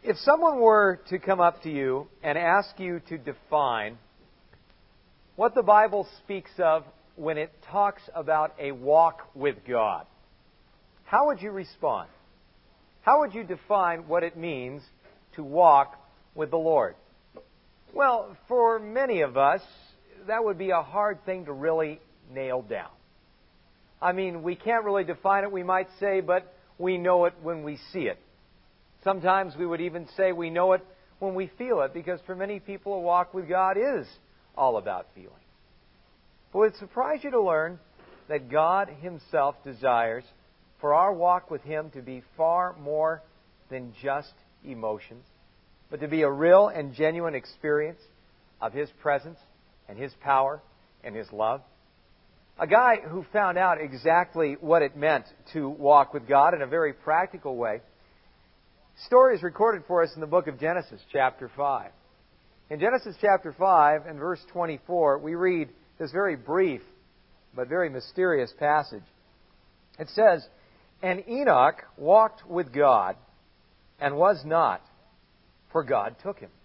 If someone were to come up to you and ask you to define what the Bible speaks of when it talks about a walk with God, how would you respond? How would you define what it means to walk with the Lord? Well, for many of us, that would be a hard thing to really nail down. I mean, we can't really define it, we might say, but we know it when we see it. Sometimes we would even say we know it when we feel it, because for many people, a walk with God is all about feeling. But would it surprise you to learn that God Himself desires for our walk with Him to be far more than just emotions, but to be a real and genuine experience of His presence and His power and His love? A guy who found out exactly what it meant to walk with God in a very practical way. Story is recorded for us in the book of Genesis, chapter 5. In Genesis chapter 5 and verse 24, we read this very brief but very mysterious passage. It says, "And Enoch walked with God and was not, for God took him."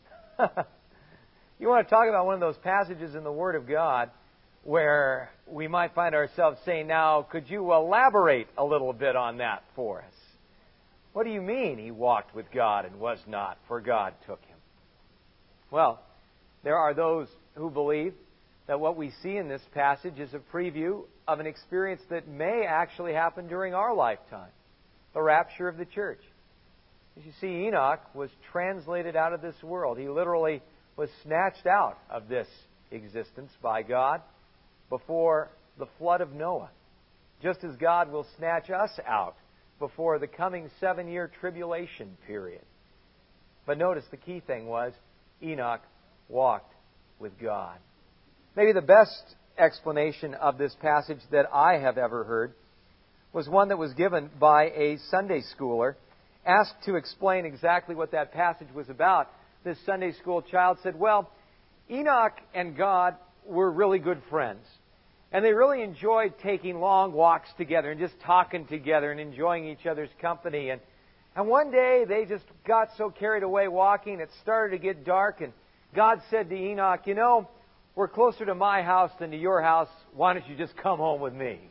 You want to talk about one of those passages in the Word of God where we might find ourselves saying, now, could you elaborate a little bit on that for us? What do you mean he walked with God and was not, for God took him? Well, there are those who believe that what we see in this passage is a preview of an experience that may actually happen during our lifetime, the rapture of the church. As you see, Enoch was translated out of this world. He literally was snatched out of this existence by God before the flood of Noah, just as God will snatch us out before the coming 7-year tribulation period. But notice the key thing was Enoch walked with God. Maybe the best explanation of this passage that I have ever heard was one that was given by a Sunday schooler. Asked to explain exactly what that passage was about, this Sunday school child said, well, Enoch and God were really good friends. And they really enjoyed taking long walks together and just talking together and enjoying each other's company. And one day they just got so carried away walking, it started to get dark. And God said to Enoch, you know, we're closer to my house than to your house. Why don't you just come home with me?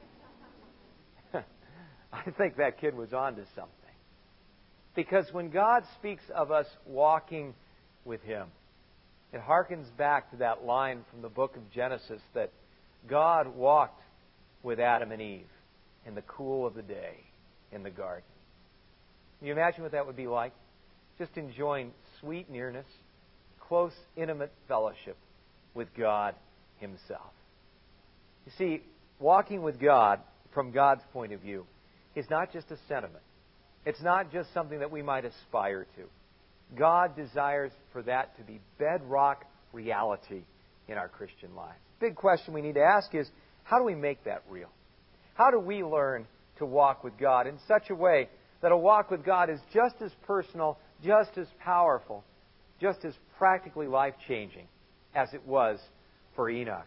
I think that kid was on to something. Because when God speaks of us walking with Him, it harkens back to that line from the book of Genesis that God walked with Adam and Eve in the cool of the day in the garden. Can you imagine what that would be like? Just enjoying sweet nearness, close, intimate fellowship with God Himself. You see, walking with God from God's point of view is not just a sentiment. It's not just something that we might aspire to. God desires for that to be bedrock reality in our Christian lives. Big question we need to ask is, how do we make that real? How do we learn to walk with God in such a way that a walk with God is just as personal, just as powerful, just as practically life-changing as it was for Enoch?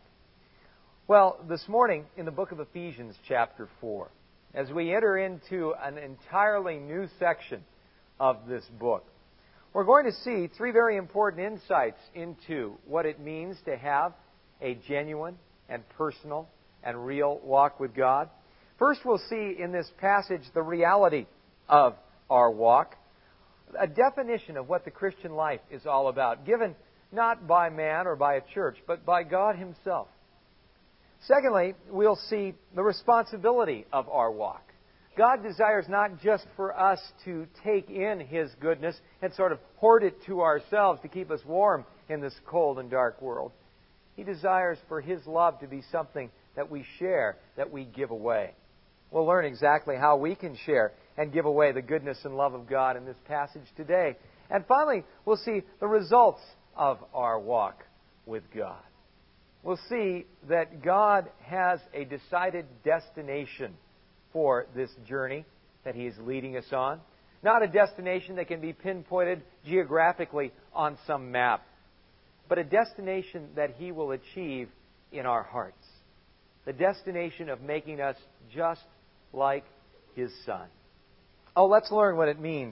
Well, this morning in the book of Ephesians chapter 4, as we enter into an entirely new section of this book, we're going to see 3 very important insights into what it means to have a genuine and personal and real walk with God. First, we'll see in this passage the reality of our walk, a definition of what the Christian life is all about, given not by man or by a church, but by God Himself. Secondly, we'll see the responsibility of our walk. God desires not just for us to take in His goodness and sort of hoard it to ourselves to keep us warm in this cold and dark world. He desires for His love to be something that we share, that we give away. We'll learn exactly how we can share and give away the goodness and love of God in this passage today. And finally, we'll see the results of our walk with God. We'll see that God has a decided destination for this journey that He is leading us on. Not a destination that can be pinpointed geographically on some map, but a destination that He will achieve in our hearts. The destination of making us just like His Son. Oh, let's learn what it means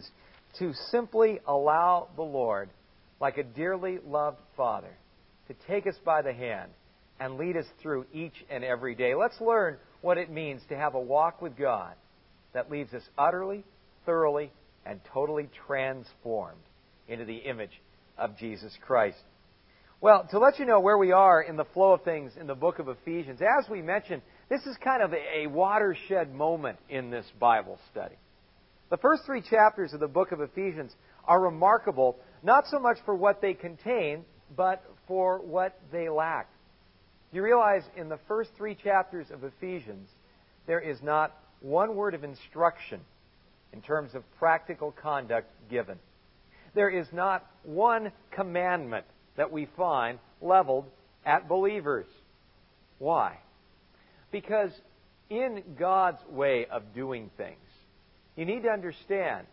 to simply allow the Lord, like a dearly loved Father, to take us by the hand and lead us through each and every day. Let's learn what it means to have a walk with God that leaves us utterly, thoroughly, and totally transformed into the image of Jesus Christ. Well, to let you know where we are in the flow of things in the book of Ephesians, as we mentioned, this is kind of a watershed moment in this Bible study. The first 3 chapters of the book of Ephesians are remarkable, not so much for what they contain, but for what they lack. You realize in the first 3 chapters of Ephesians, there is not one word of instruction in terms of practical conduct given. There is not one commandment that we find leveled at believers. Why? Because in God's way of doing things, you need to understand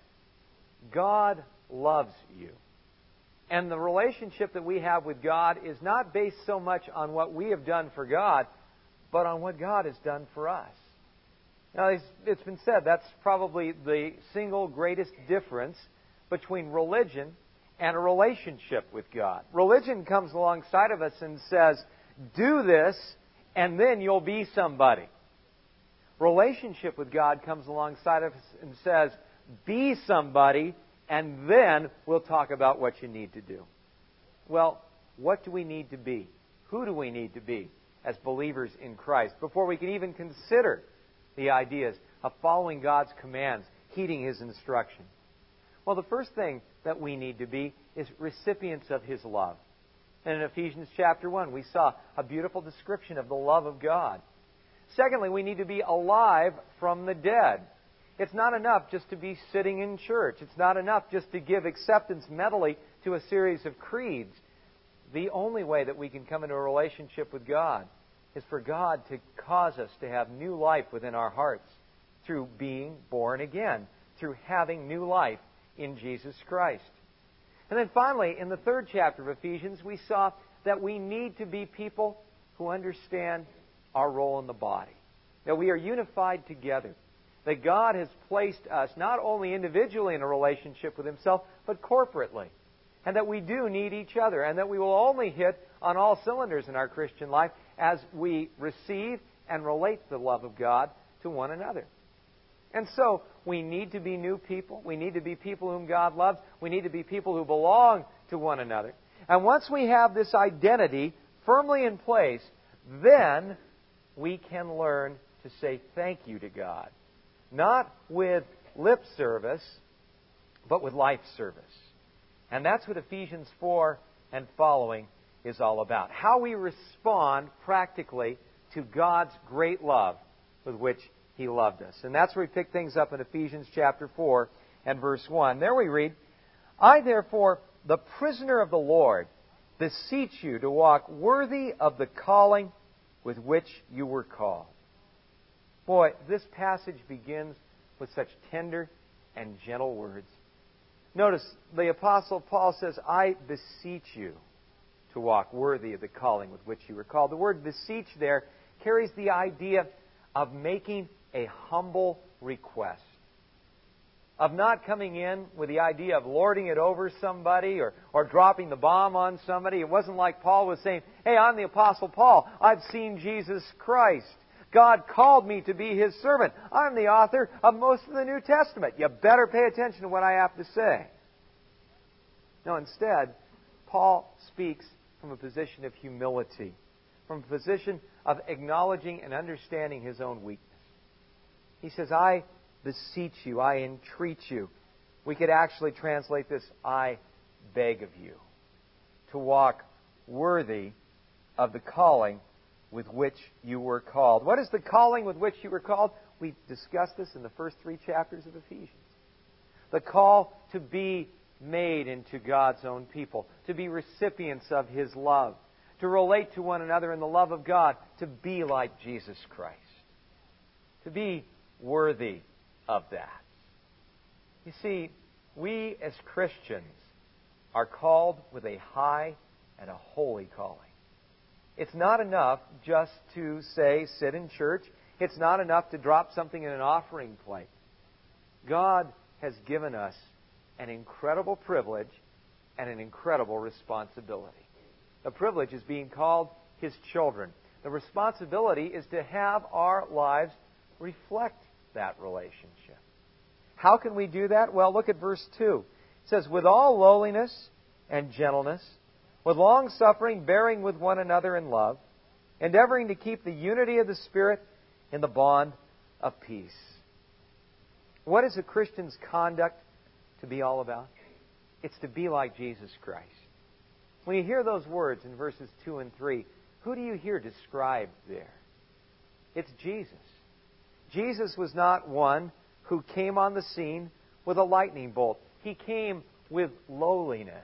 God loves you. And the relationship that we have with God is not based so much on what we have done for God, but on what God has done for us. Now, it's been said that's probably the single greatest difference between religion and a relationship with God. Religion comes alongside of us and says, do this, and then you'll be somebody. Relationship with God comes alongside of us and says, be somebody, and then we'll talk about what you need to do. Well, what do we need to be? Who do we need to be as believers in Christ before we can even consider the ideas of following God's commands, heeding His instruction? Well, the first thing that we need to be is recipients of His love. And in Ephesians chapter 1, we saw a beautiful description of the love of God. Secondly, we need to be alive from the dead. It's not enough just to be sitting in church. It's not enough just to give acceptance mentally to a series of creeds. The only way that we can come into a relationship with God is for God to cause us to have new life within our hearts through being born again, through having new life in Jesus Christ. And then finally, in the 3rd chapter of Ephesians, we saw that we need to be people who understand our role in the body, that we are unified together, that God has placed us not only individually in a relationship with Himself, but corporately, and that we do need each other, and that we will only hit on all cylinders in our Christian life as we receive and relate the love of God to one another. And so, we need to be new people. We need to be people whom God loves. We need to be people who belong to one another. And once we have this identity firmly in place, then we can learn to say thank you to God. Not with lip service, but with life service. And that's what Ephesians 4 and following is all about. How we respond practically to God's great love with which He loved us. And that's where we pick things up in Ephesians chapter 4 and verse 1. There we read, I therefore, the prisoner of the Lord, beseech you to walk worthy of the calling with which you were called. Boy, this passage begins with such tender and gentle words. Notice, the Apostle Paul says, I beseech you to walk worthy of the calling with which you were called. The word beseech there carries the idea of making a humble request. Of not coming in with the idea of lording it over somebody or dropping the bomb on somebody. It wasn't like Paul was saying, hey, I'm the Apostle Paul. I've seen Jesus Christ. God called me to be His servant. I'm the author of most of the New Testament. You better pay attention to what I have to say. No, instead, Paul speaks from a position of humility, from a position of acknowledging and understanding his own weakness. He says, I beseech you, I entreat you. We could actually translate this, I beg of you, to walk worthy of the calling with which you were called. What is the calling with which you were called? We discussed this in the first 3 chapters of Ephesians. The call to be made into God's own people, to be recipients of His love, to relate to one another in the love of God, to be like Jesus Christ, to be worthy of that. You see, we as Christians are called with a high and a holy calling. It's not enough just to say, sit in church. It's not enough to drop something in an offering plate. God has given us an incredible privilege and an incredible responsibility. The privilege is being called His children. The responsibility is to have our lives reflect that relationship. How can we do that? Well, look at verse 2. It says, with all lowliness and gentleness, with long suffering, bearing with one another in love, endeavoring to keep the unity of the Spirit in the bond of peace. What is a Christian's conduct to be all about? It's to be like Jesus Christ. When you hear those words in verses 2 and 3, who do you hear described there? It's Jesus. Jesus was not one who came on the scene with a lightning bolt. He came with lowliness.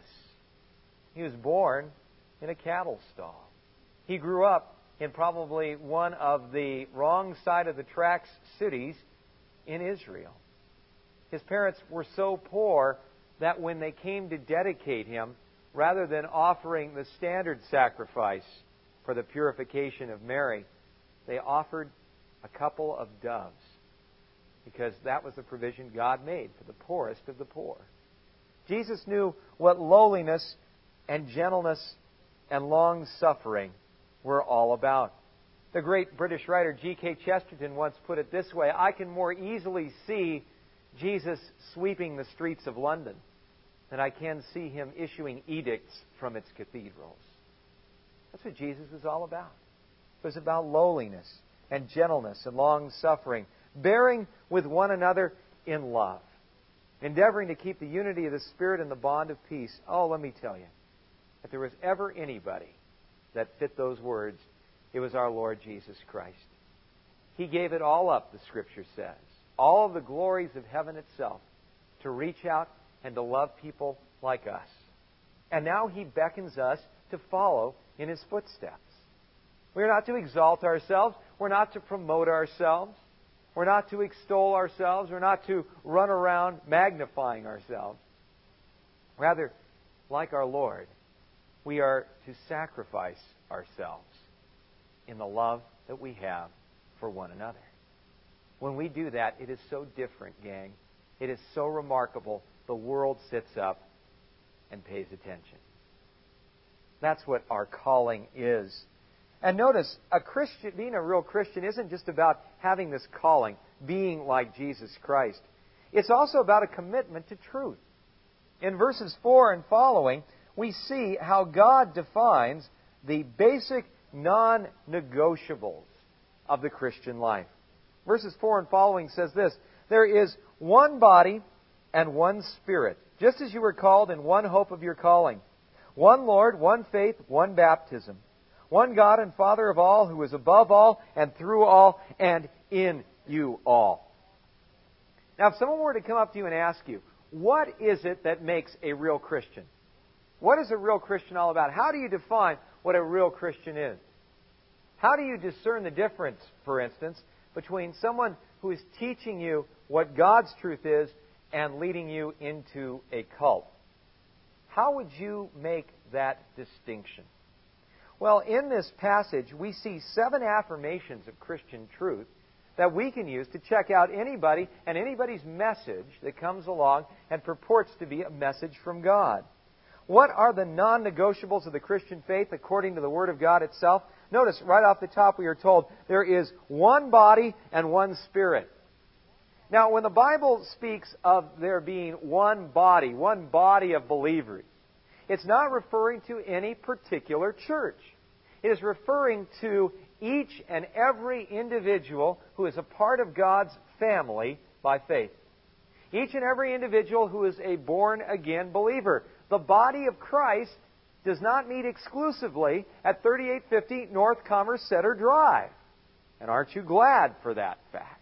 He was born in a cattle stall. He grew up in probably one of the wrong side of the tracks cities in Israel. His parents were so poor that when they came to dedicate Him, rather than offering the standard sacrifice for the purification of Mary, they offered a couple of doves, because that was the provision God made for the poorest of the poor. Jesus knew what lowliness and gentleness and long-suffering were all about. The great British writer G.K. Chesterton once put it this way: I can more easily see Jesus sweeping the streets of London than I can see Him issuing edicts from its cathedrals. That's what Jesus was all about. It was about lowliness and gentleness and long-suffering, bearing with one another in love, endeavoring to keep the unity of the Spirit in the bond of peace. Oh, let me tell you, if there was ever anybody that fit those words, it was our Lord Jesus Christ. He gave it all up, the Scripture says, all of the glories of heaven itself, to reach out and to love people like us. And now He beckons us to follow in His footsteps. We're not to exalt ourselves. We're not to promote ourselves. We're not to extol ourselves. We're not to run around magnifying ourselves. Rather, like our Lord, we are to sacrifice ourselves in the love that we have for one another. When we do that, it is so different, gang. It is so remarkable. The world sits up and pays attention. That's what our calling is. And notice, being a real Christian isn't just about having this calling, being like Jesus Christ. It's also about a commitment to truth. In verses 4 and following, we see how God defines the basic non-negotiables of the Christian life. Verses 4 and following says this: there is one body and one Spirit, just as you were called in one hope of your calling. One Lord, one faith, one baptism. One God and Father of all, who is above all and through all and in you all. Now, if someone were to come up to you and ask you, what is it that makes a real Christian? What is a real Christian all about? How do you define what a real Christian is? How do you discern the difference, for instance, between someone who is teaching you what God's truth is and leading you into a cult? How would you make that distinction? Well, in this passage, we see 7 affirmations of Christian truth that we can use to check out anybody and anybody's message that comes along and purports to be a message from God. What are the non-negotiables of the Christian faith according to the Word of God itself? Notice, right off the top, we are told there is one body and one Spirit. Now, when the Bible speaks of there being one body of believers, it's not referring to any particular church. It is referring to each and every individual who is a part of God's family by faith. Each and every individual who is a born-again believer. The body of Christ does not meet exclusively at 3850 North Somerset Drive. And aren't you glad for that fact?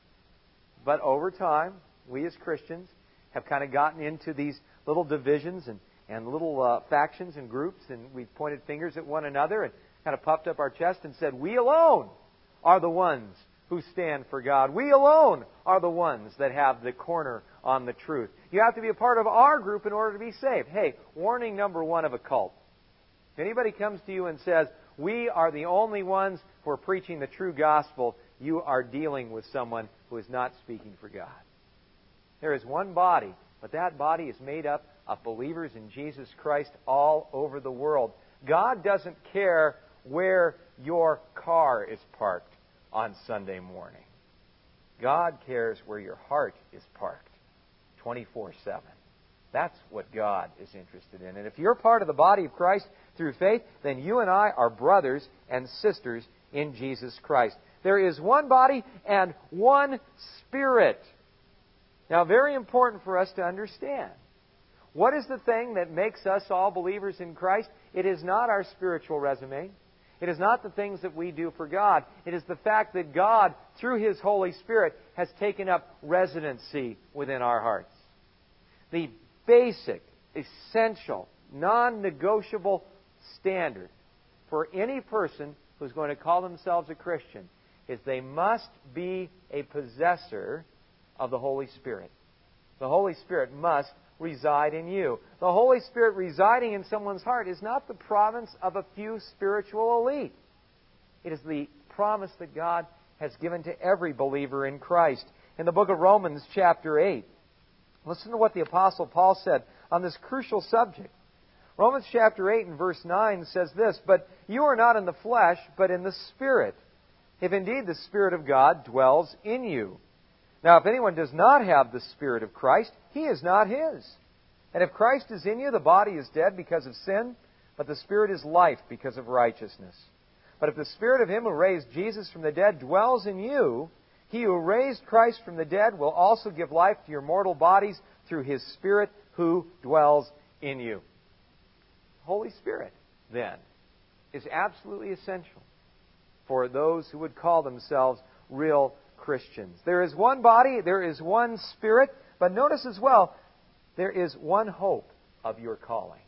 But over time, we as Christians have kind of gotten into these little divisions and little factions and groups, and we've pointed fingers at one another and kind of puffed up our chest and said, we alone are the ones who stand for God. We alone are the ones that have the corner on the truth. You have to be a part of our group in order to be saved. Hey, warning number 1 of a cult. If anybody comes to you and says, we are the only ones who are preaching the true gospel, you are dealing with someone who is not speaking for God. There is one body But that body is made up of believers in Jesus Christ all over the world. God doesn't care where your car is parked on Sunday morning. God cares where your heart is parked 24/7. That's what God is interested in. And if you're part of the body of Christ through faith, then you and I are brothers and sisters in Jesus Christ. There is one body and one Spirit. Now, very important for us to understand. What is the thing that makes us all believers in Christ? It is not our spiritual resume. It is not the things that we do for God. It is the fact that God, through His Holy Spirit, has taken up residency within our hearts. The basic, essential, non-negotiable standard for any person who's going to call themselves a Christian is they must be a possessor of the Holy Spirit. The Holy Spirit must reside in you. The Holy Spirit residing in someone's heart is not the province of a few spiritual elite. It is the promise that God has given to every believer in Christ. In the book of Romans, chapter 8, listen to what the Apostle Paul said on this crucial subject. Romans chapter 8 and verse 9 says this, "But you are not in the flesh, but in the Spirit, if indeed the Spirit of God dwells in you. Now, if anyone does not have the Spirit of Christ, he is not his. And if Christ is in you, the body is dead because of sin, but the Spirit is life because of righteousness. But if the Spirit of Him who raised Jesus from the dead dwells in you, He who raised Christ from the dead will also give life to your mortal bodies through His Spirit who dwells in you." Holy Spirit, then, is absolutely essential for those who would call themselves real Christians. There is one body, there is one Spirit, but notice as well, there is one hope of your calling.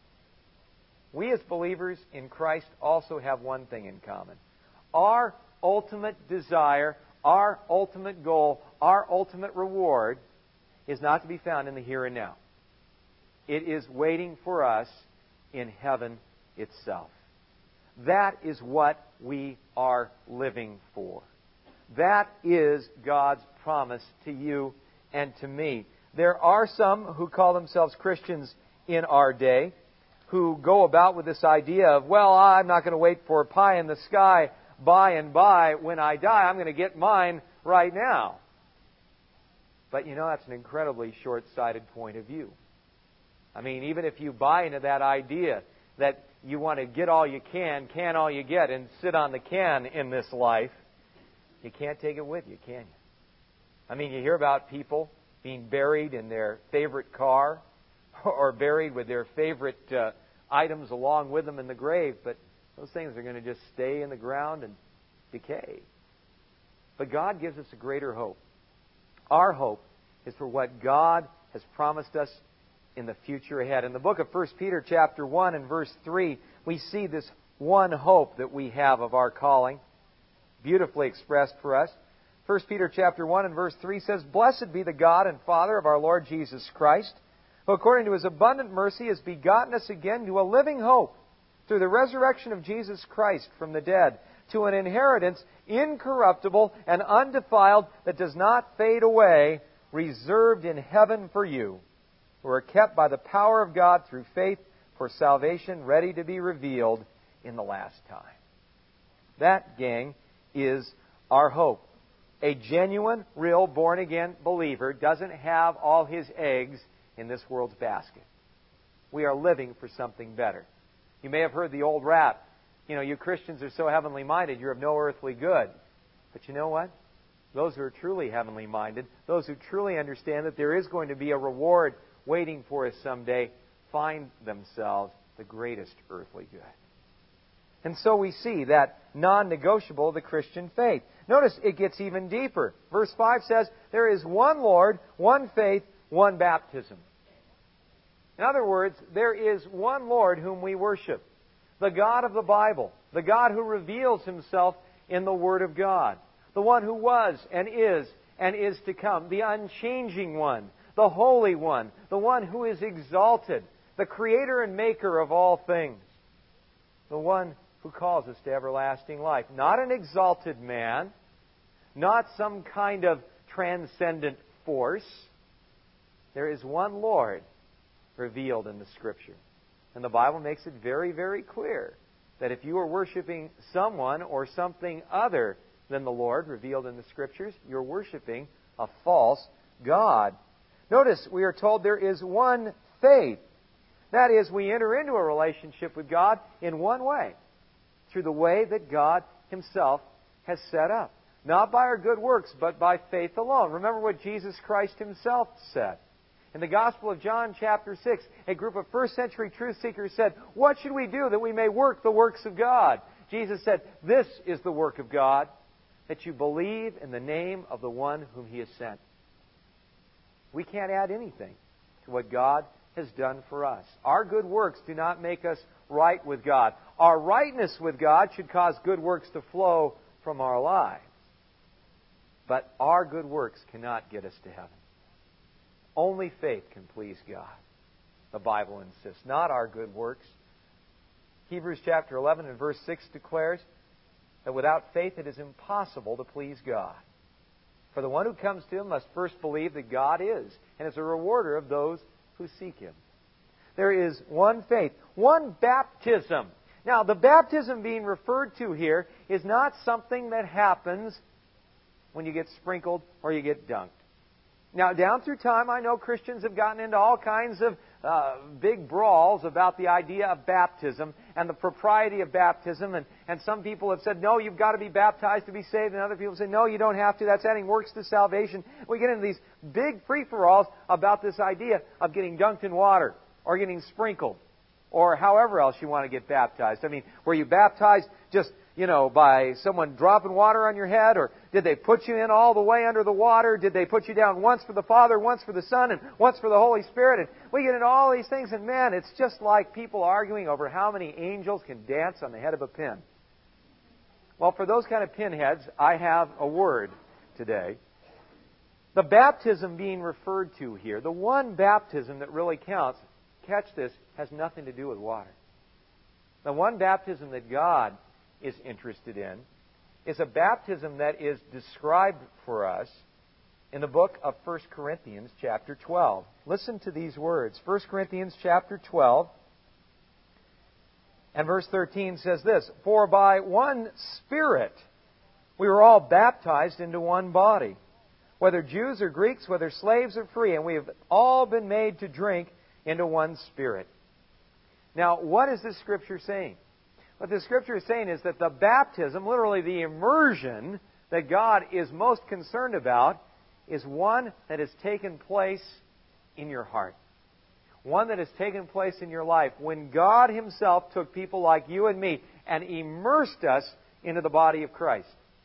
We as believers in Christ also have one thing in common. Our ultimate desire, our ultimate goal, our ultimate reward is not to be found in the here and now. It is waiting for us in heaven itself. That is what we are living for. That is God's promise to you and to me. There are some who call themselves Christians in our day who go about with this idea of, well, I'm not going to wait for pie in the sky by and by when I die. I'm going to get mine right now. But you know, that's an incredibly short-sighted point of view. I mean, even if you buy into that idea that you want to get all you can all you get, and sit on the can in this life, you can't take it with you, can you? I mean, you hear about people being buried in their favorite car or buried with their favorite items along with them in the grave, but those things are going to just stay in the ground and decay. But God gives us a greater hope. Our hope is for what God has promised us in the future ahead. In the book of 1 Peter chapter 1 and verse 3, we see this one hope that we have of our calling, beautifully expressed for us. 1 Peter chapter 1 and verse 3 says, "Blessed be the God and Father of our Lord Jesus Christ, who according to His abundant mercy has begotten us again to a living hope through the resurrection of Jesus Christ from the dead, to an inheritance incorruptible and undefiled that does not fade away, reserved in heaven for you, who are kept by the power of God through faith for salvation, ready to be revealed in the last time." That, gang, is our hope. A genuine, real, born-again believer doesn't have all his eggs in this world's basket. We are living for something better. You may have heard the old rap, you know, you Christians are so heavenly minded, you're of no earthly good. But you know what? Those who are truly heavenly minded, those who truly understand that there is going to be a reward waiting for us someday, find themselves the greatest earthly good. And so we see that non-negotiable of the Christian faith. Notice it gets even deeper. Verse 5 says, there is one Lord, one faith, one baptism. In other words, there is one Lord whom we worship. The God of the Bible. The God who reveals Himself in the Word of God. The one who was and is to come. The unchanging one. The Holy One. The one who is exalted. The Creator and Maker of all things. The one who calls us to everlasting life. Not an exalted man, not some kind of transcendent force, There is one Lord revealed in the Scripture. And the Bible makes it very, very clear that if you are worshiping someone or something other than the Lord revealed in the Scriptures, you're worshiping a false god. Notice we are told there is one faith. That is, we enter into a relationship with God in one way, through the way that God Himself has set up. Not by our good works, but by faith alone. Remember what Jesus Christ Himself said. In the Gospel of John chapter 6, a group of first century truth seekers said, "What should we do that we may work the works of God?" Jesus said, "This is the work of God, that you believe in the name of the one whom He has sent." We can't add anything to what God has done for us. Our good works do not make us right with God. Our rightness with God should cause good works to flow from our lives. But our good works cannot get us to heaven. Only faith can please God, the Bible insists, not our good works. Hebrews chapter 11 and verse 6 declares that without faith it is impossible to please God. For the one who comes to Him must first believe that God is, and is a rewarder of those who seek Him. There is one faith, one baptism. Now, the baptism being referred to here is not something that happens when you get sprinkled or you get dunked. Now, down through time, I know Christians have gotten into all kinds of big brawls about the idea of baptism and the propriety of baptism. And some people have said, no, you've got to be baptized to be saved. And other people say, no, you don't have to. That's adding works to salvation. We get into these big free-for-alls about this idea of getting dunked in water or getting sprinkled or however else you want to get baptized. I mean, were you baptized just, by someone dropping water on your head? Or did they put you in all the way under the water? Did they put you down once for the Father, once for the Son, and once for the Holy Spirit? And we get into all these things, and man, it's just like people arguing over how many angels can dance on the head of a pin. Well, for those kind of pinheads, I have a word today. The baptism being referred to here, the one baptism that really counts, catch this, has nothing to do with water. The one baptism that God is interested in is a baptism that is described for us in the book of 1 Corinthians chapter 12. Listen to these words. 1 Corinthians chapter 12 and verse 13 says this, "For by one Spirit we were all baptized into one body, whether Jews or Greeks, whether slaves or free, and we have all been made to drink into one Spirit." Now, what is this Scripture saying? What the Scripture is saying is that the baptism, literally the immersion that God is most concerned about, is one that has taken place in your heart. One that has taken place in your life when God Himself took people like you and me and immersed us into the body of Christ.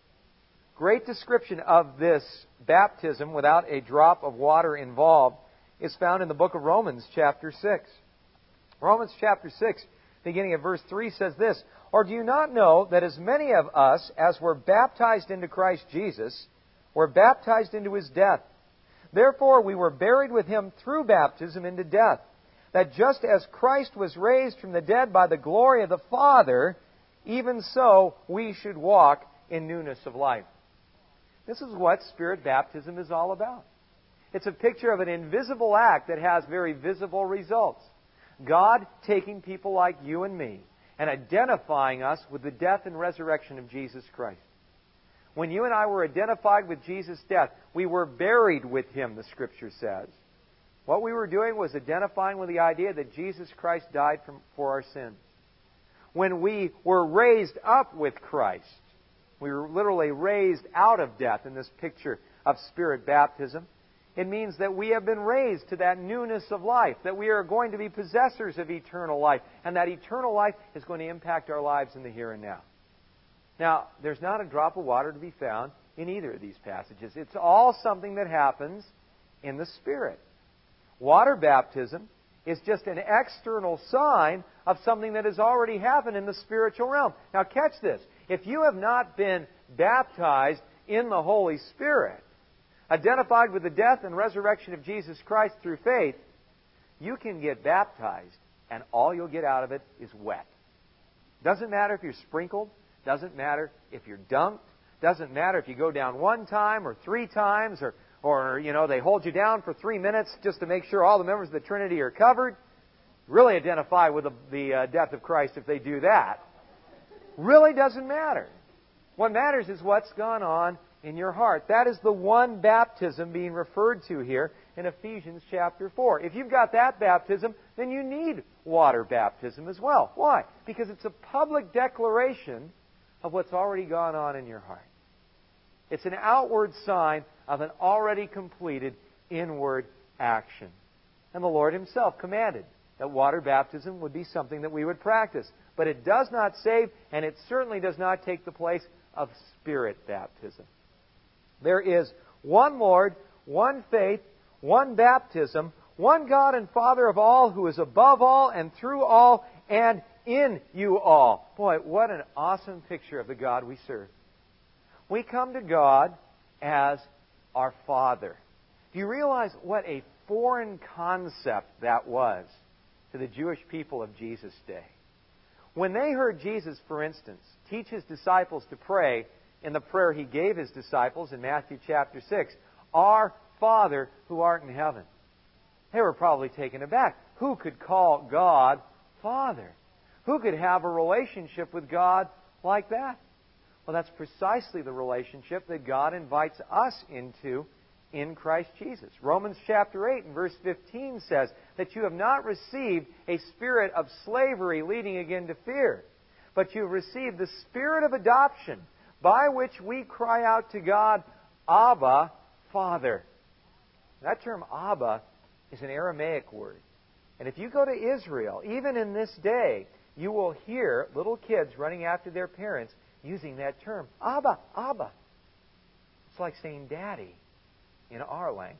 Great description of this baptism without a drop of water involved is found in the book of Romans chapter 6. Romans chapter 6, beginning at verse 3, says this, "Or do you not know that as many of us as were baptized into Christ Jesus were baptized into His death? Therefore we were buried with Him through baptism into death, that just as Christ was raised from the dead by the glory of the Father, even so we should walk in newness of life." This is what Spirit baptism is all about. It's a picture of an invisible act that has very visible results. God taking people like you and me and identifying us with the death and resurrection of Jesus Christ. When you and I were identified with Jesus' death, we were buried with Him, the Scripture says. What we were doing was identifying with the idea that Jesus Christ died for our sins. When we were raised up with Christ, we were literally raised out of death in this picture of Spirit baptism. It means that we have been raised to that newness of life, that we are going to be possessors of eternal life, and that eternal life is going to impact our lives in the here and now. Now, there's not a drop of water to be found in either of these passages. It's all something that happens in the Spirit. Water baptism is just an external sign of something that has already happened in the spiritual realm. Now, catch this. If you have not been baptized in the Holy Spirit, identified with the death and resurrection of Jesus Christ through faith, you can get baptized and all you'll get out of it is wet. Doesn't matter if you're sprinkled, doesn't matter if you're dunked, doesn't matter if you go down one time or 3 times or Or, they hold you down for 3 minutes just to make sure all the members of the Trinity are covered. Really identify with the death of Christ if they do that. Really doesn't matter. What matters is what's gone on in your heart. That is the one baptism being referred to here in Ephesians chapter 4. If you've got that baptism, then you need water baptism as well. Why? Because it's a public declaration of what's already gone on in your heart. It's an outward sign of an already completed inward action. And the Lord Himself commanded that water baptism would be something that we would practice. But it does not save, and it certainly does not take the place of Spirit baptism. There is one Lord, one faith, one baptism, one God and Father of all, who is above all and through all and in you all. Boy, what an awesome picture of the God we serve. We come to God as our Father. Do you realize what a foreign concept that was to the Jewish people of Jesus' day? When they heard Jesus, for instance, teach His disciples to pray in the prayer He gave His disciples in Matthew chapter 6, Our Father who art in heaven, they were probably taken aback. Who could call God Father? Who could have a relationship with God like that? Well, that's precisely the relationship that God invites us into in Christ Jesus. Romans chapter 8 and verse 15 says that you have not received a spirit of slavery leading again to fear, but you have received the spirit of adoption, by which we cry out to God, Abba, Father. That term Abba is an Aramaic word. And if you go to Israel, even in this day, you will hear little kids running after their parents using that term, Abba, Abba. It's like saying Daddy in our language.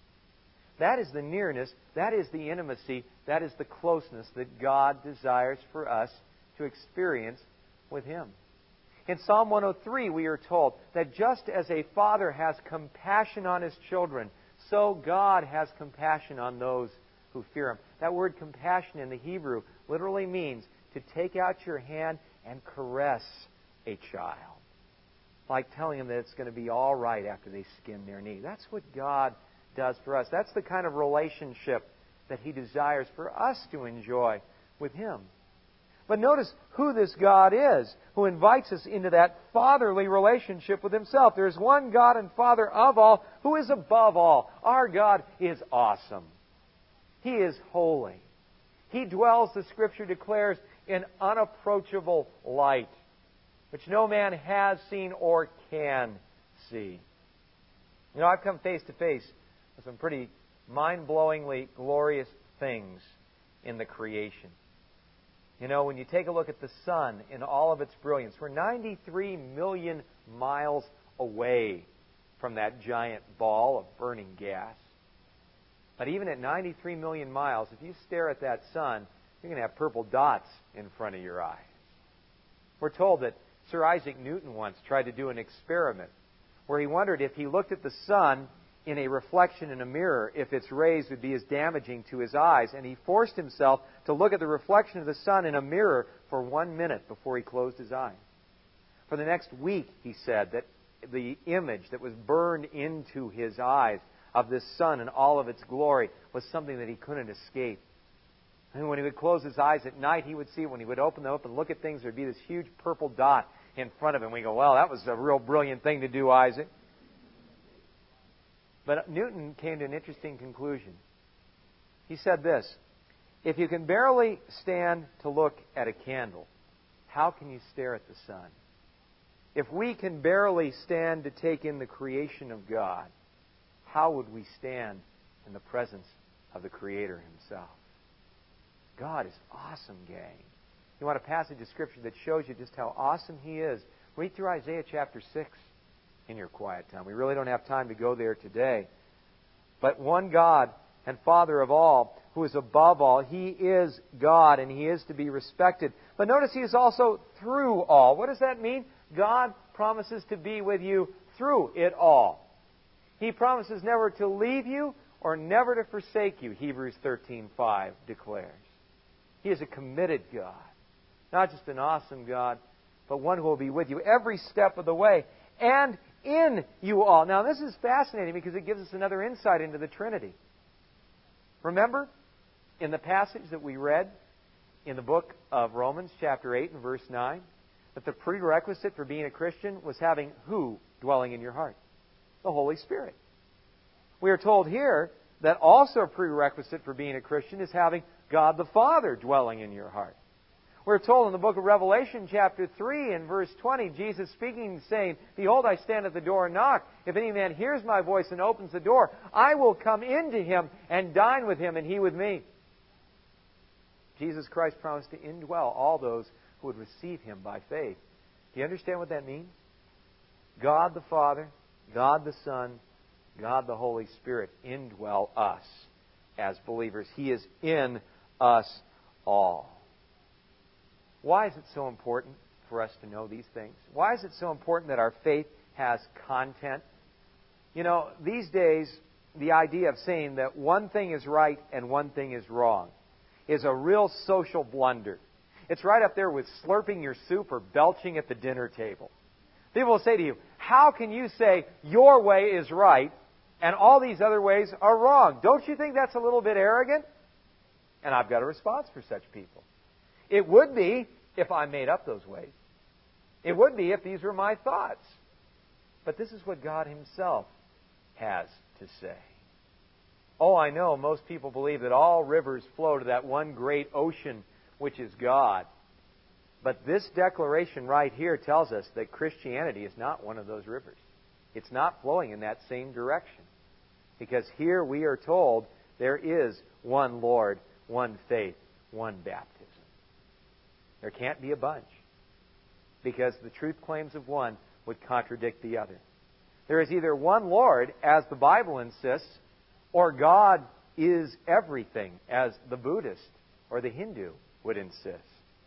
That is the nearness, that is the intimacy, that is the closeness that God desires for us to experience with Him. In Psalm 103, we are told that just as a father has compassion on his children, so God has compassion on those who fear Him. That word compassion in the Hebrew literally means to take out your hand and caress a child. Like telling them that it's going to be all right after they skin their knee. That's what God does for us. That's the kind of relationship that He desires for us to enjoy with Him. But notice who this God is who invites us into that fatherly relationship with Himself. There is one God and Father of all who is above all. Our God is awesome. He is holy. He dwells, the Scripture declares, in unapproachable light, which no man has seen or can see. I've come face to face with some pretty mind-blowingly glorious things in the creation. When you take a look at the sun in all of its brilliance, we're 93 million miles away from that giant ball of burning gas. But even at 93 million miles, if you stare at that sun, you're going to have purple dots in front of your eyes. We're told that Sir Isaac Newton once tried to do an experiment where he wondered if he looked at the sun in a reflection in a mirror, if its rays would be as damaging to his eyes. And he forced himself to look at the reflection of the sun in a mirror for 1 minute before he closed his eyes. For the next week, he said that the image that was burned into his eyes of this sun and all of its glory was something that he couldn't escape. And when he would close his eyes at night, he would see it. When he would open them up and look at things, there would be this huge purple dot in front of him. We go, well, that was a real brilliant thing to do, Isaac. But Newton came to an interesting conclusion. He said this, if you can barely stand to look at a candle, how can you stare at the sun? If we can barely stand to take in the creation of God, how would we stand in the presence of the Creator Himself? God is awesome, gang. You want a passage of Scripture that shows you just how awesome He is? Read through Isaiah chapter 6 in your quiet time. We really don't have time to go there today. But one God and Father of all, who is above all, He is God and He is to be respected. But notice He is also through all. What does that mean? God promises to be with you through it all. He promises never to leave you or never to forsake you, Hebrews 13:5 declares. He is a committed God. Not just an awesome God, but one who will be with you every step of the way. And in you all. Now, this is fascinating because it gives us another insight into the Trinity. Remember, in the passage that we read in the book of Romans, chapter 8 and verse 9, that the prerequisite for being a Christian was having who dwelling in your heart? The Holy Spirit. We are told here that also a prerequisite for being a Christian is having God the Father dwelling in your heart. We're told in the book of Revelation, chapter 3 and verse 20, Jesus speaking, saying, "Behold, I stand at the door and knock. If any man hears my voice and opens the door, I will come into him and dine with him and he with me." Jesus Christ promised to indwell all those who would receive him by faith. Do you understand what that means? God the Father, God the Son, God the Holy Spirit indwell us as believers. He is in us all. Why is it so important for us to know these things? Why is it so important that our faith has content? You know, these days, the idea of saying that one thing is right and one thing is wrong is a real social blunder. It's right up there with slurping your soup or belching at the dinner table. People will say to you, "How can you say your way is right and all these other ways are wrong? Don't you think that's a little bit arrogant?" And I've got a response for such people. It would be if I made up those ways. It would be if these were my thoughts. But this is what God Himself has to say. Oh, I know most people believe that all rivers flow to that one great ocean, which is God. But this declaration right here tells us that Christianity is not one of those rivers. It's not flowing in that same direction. Because here we are told there is one Lord, one faith, one baptism. There can't be a bunch, because the truth claims of one would contradict the other. There is either one Lord, as the Bible insists, or God is everything, as the Buddhist or the Hindu would insist.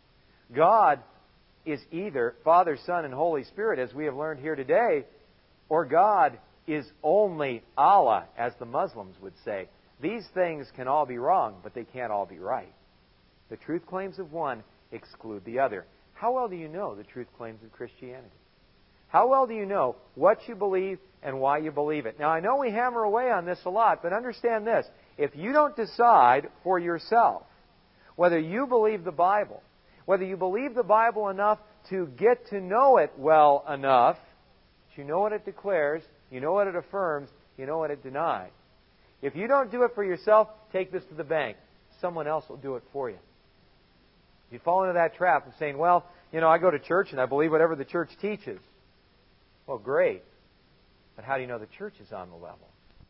God is either Father, Son, and Holy Spirit, as we have learned here today, or God is only Allah, as the Muslims would say. These things can all be wrong, but they can't all be right. The truth claims of one exclude the other. How well do you know the truth claims of Christianity? How well do you know what you believe and why you believe it? Now, I know we hammer away on this a lot, but understand this. If you don't decide for yourself whether you believe the Bible, whether you believe the Bible enough to get to know it well enough, that you know what it declares, you know what it affirms, you know what it denies. If you don't do it for yourself, take this to the bank. Someone else will do it for you. You fall into that trap of saying, "Well, I go to church and I believe whatever the church teaches." Well, great. But how do you know the church is on the level?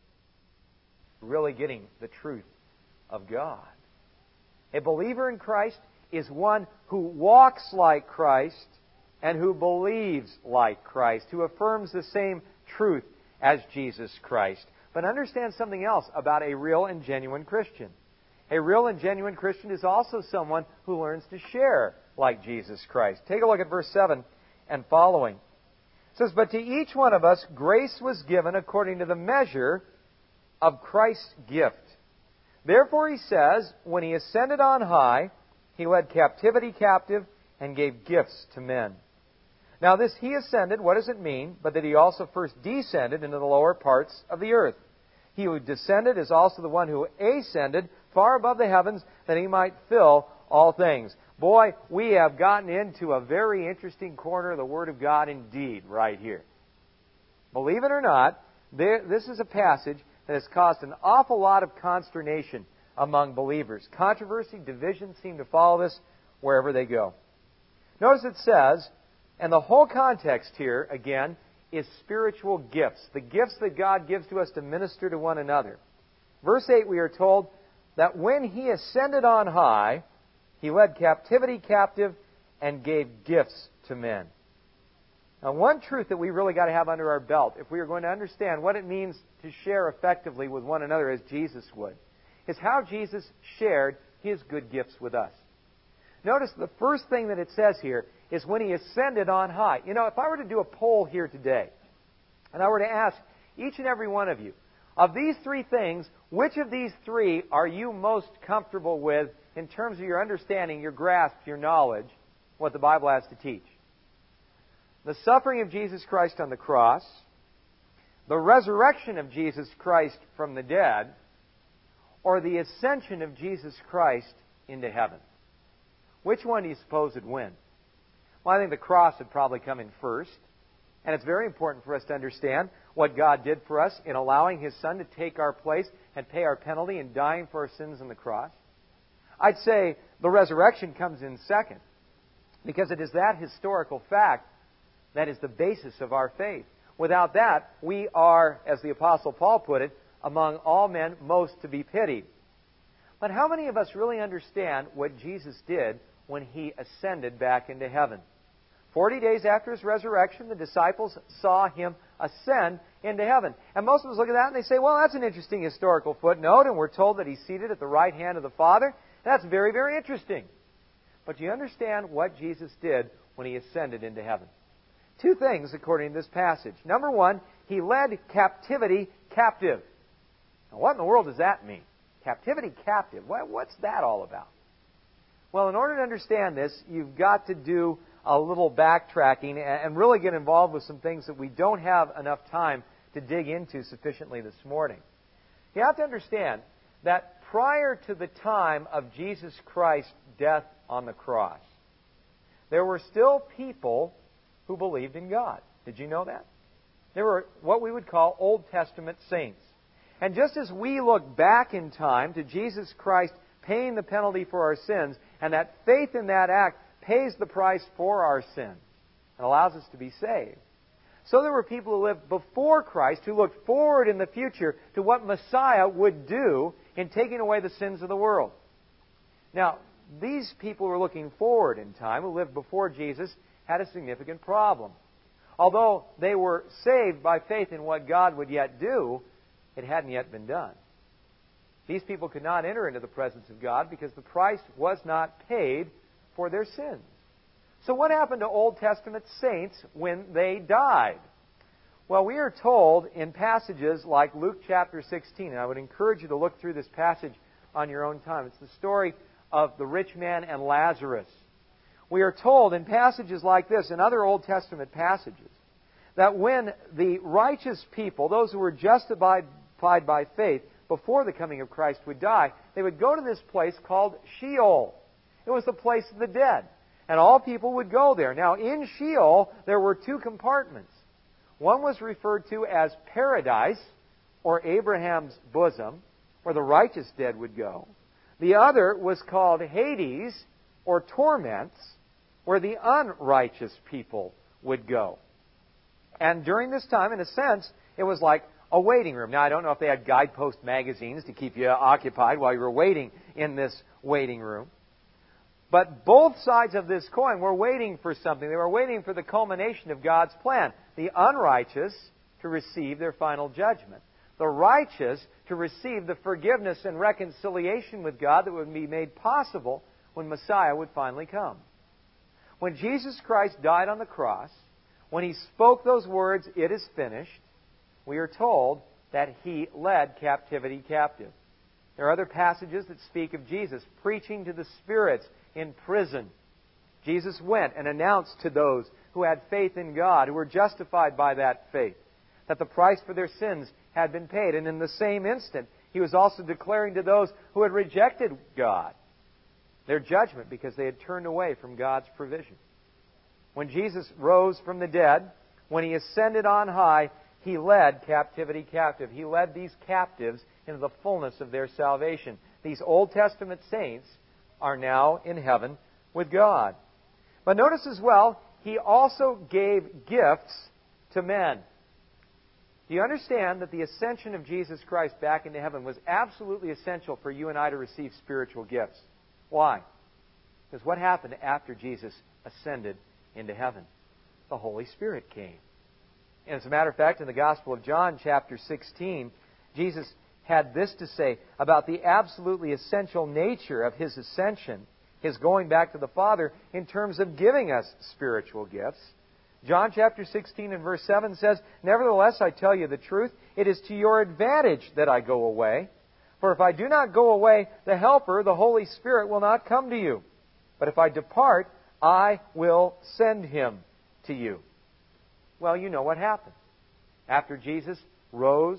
Really getting the truth of God. A believer in Christ is one who walks like Christ and who believes like Christ, who affirms the same truth as Jesus Christ. But understand something else about a real and genuine Christian. A real and genuine Christian is also someone who learns to share like Jesus Christ. Take a look at verse 7 and following. It says, "But to each one of us grace was given according to the measure of Christ's gift. Therefore," he says, "when He ascended on high, He led captivity captive and gave gifts to men." Now this He ascended, what does it mean? But that He also first descended into the lower parts of the earth. He who descended is also the one who ascended far above the heavens, that He might fill all things. Boy, we have gotten into a very interesting corner of the Word of God indeed right here. Believe it or not, this is a passage that has caused an awful lot of consternation among believers. Controversy, division seem to follow this wherever they go. Notice it says, and the whole context here, again, is spiritual gifts. The gifts that God gives to us to minister to one another. Verse 8, we are told that when He ascended on high, He led captivity captive and gave gifts to men. Now, one truth that we really got to have under our belt, if we are going to understand what it means to share effectively with one another as Jesus would, is how Jesus shared His good gifts with us. Notice the first thing that it says here is when He ascended on high. If I were to do a poll here today, and I were to ask each and every one of you, of these three things, which of these three are you most comfortable with in terms of your understanding, your grasp, your knowledge, what the Bible has to teach? The suffering of Jesus Christ on the cross, the resurrection of Jesus Christ from the dead or the ascension of Jesus Christ into heaven? Which one do you suppose would win? Well, I think the cross would probably come in first. And it's very important for us to understand what God did for us in allowing His Son to take our place and pay our penalty in dying for our sins on the cross. I'd say the resurrection comes in second, because it is that historical fact that is the basis of our faith. Without that, we are, as the Apostle Paul put it, among all men most to be pitied. But how many of us really understand what Jesus did when He ascended back into heaven? 40 days after His resurrection, the disciples saw Him ascend into heaven. And most of us look at that and they say, well, that's an interesting historical footnote, and we're told that He's seated at the right hand of the Father. That's very, very interesting. But do you understand what Jesus did when He ascended into heaven? Two things according to this passage. Number one, He led captivity captive. Now, what in the world does that mean? Captivity captive. What's that all about? Well, in order to understand this, you've got to do a little backtracking and really get involved with some things that we don't have enough time to dig into sufficiently this morning. You have to understand that prior to the time of Jesus Christ's death on the cross, there were still people who believed in God. Did you know that? There were what we would call Old Testament saints. And just as we look back in time to Jesus Christ paying the penalty for our sins, and that faith in that act pays the price for our sins and allows us to be saved, so there were people who lived before Christ who looked forward in the future to what Messiah would do in taking away the sins of the world. Now, these people who were looking forward in time, who lived before Jesus, had a significant problem. Although they were saved by faith in what God would yet do, it hadn't yet been done. These people could not enter into the presence of God because the price was not paid for their sins. So what happened to Old Testament saints when they died? Well, we are told in passages like Luke chapter 16, and I would encourage you to look through this passage on your own time. It's the story of the rich man and Lazarus. We are told in passages like this and other Old Testament passages that when the righteous people, those who were justified by faith before the coming of Christ, would die, they would go to this place called Sheol. It was the place of the dead. And all people would go there. Now, in Sheol, there were two compartments. One was referred to as paradise, or Abraham's bosom, where the righteous dead would go. The other was called Hades, or torments, where the unrighteous people would go. And during this time, in a sense, it was like a waiting room. Now, I don't know if they had guidepost magazines to keep you occupied while you were waiting in this waiting room. But both sides of this coin were waiting for something. They were waiting for the culmination of God's plan. The unrighteous to receive their final judgment. The righteous to receive the forgiveness and reconciliation with God that would be made possible when Messiah would finally come. When Jesus Christ died on the cross, when He spoke those words, "It is finished," we are told that He led captivity captive. There are other passages that speak of Jesus preaching to the spirits in prison. Jesus went and announced to those who had faith in God, who were justified by that faith, that the price for their sins had been paid. And in the same instant, He was also declaring to those who had rejected God their judgment because they had turned away from God's provision. When Jesus rose from the dead, when He ascended on high, He led captivity captive. He led these captives into the fullness of their salvation. These Old Testament saints are now in heaven with God. But notice as well, He also gave gifts to men. Do you understand that the ascension of Jesus Christ back into heaven was absolutely essential for you and I to receive spiritual gifts? Why? Because what happened after Jesus ascended into heaven? The Holy Spirit came. And as a matter of fact, in the Gospel of John, chapter 16, Jesus had this to say about the absolutely essential nature of His ascension, His going back to the Father, in terms of giving us spiritual gifts. John chapter 16 and verse 7 says, "Nevertheless, I tell you the truth, it is to your advantage that I go away. For if I do not go away, the Helper, the Holy Spirit, will not come to you. But if I depart, I will send Him to you." Well, you know what happened. After Jesus rose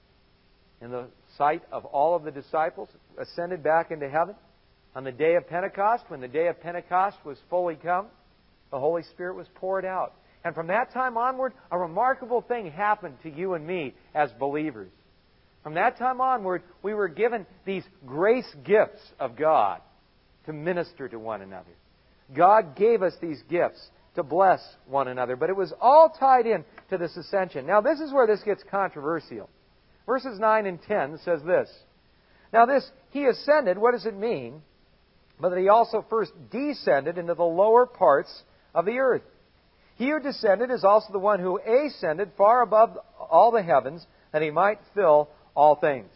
in the sight of all of the disciples, ascended back into heaven. On the day of Pentecost, when the day of Pentecost was fully come, the Holy Spirit was poured out. And from that time onward, a remarkable thing happened to you and me as believers. From that time onward, we were given these grace gifts of God to minister to one another. God gave us these gifts to bless one another. But it was all tied in to this ascension. Now, this is where this gets controversial. Verses 9 and 10 says this. Now this, He ascended, what does it mean? But that He also first descended into the lower parts of the earth. He who descended is also the one who ascended far above all the heavens, that He might fill all things.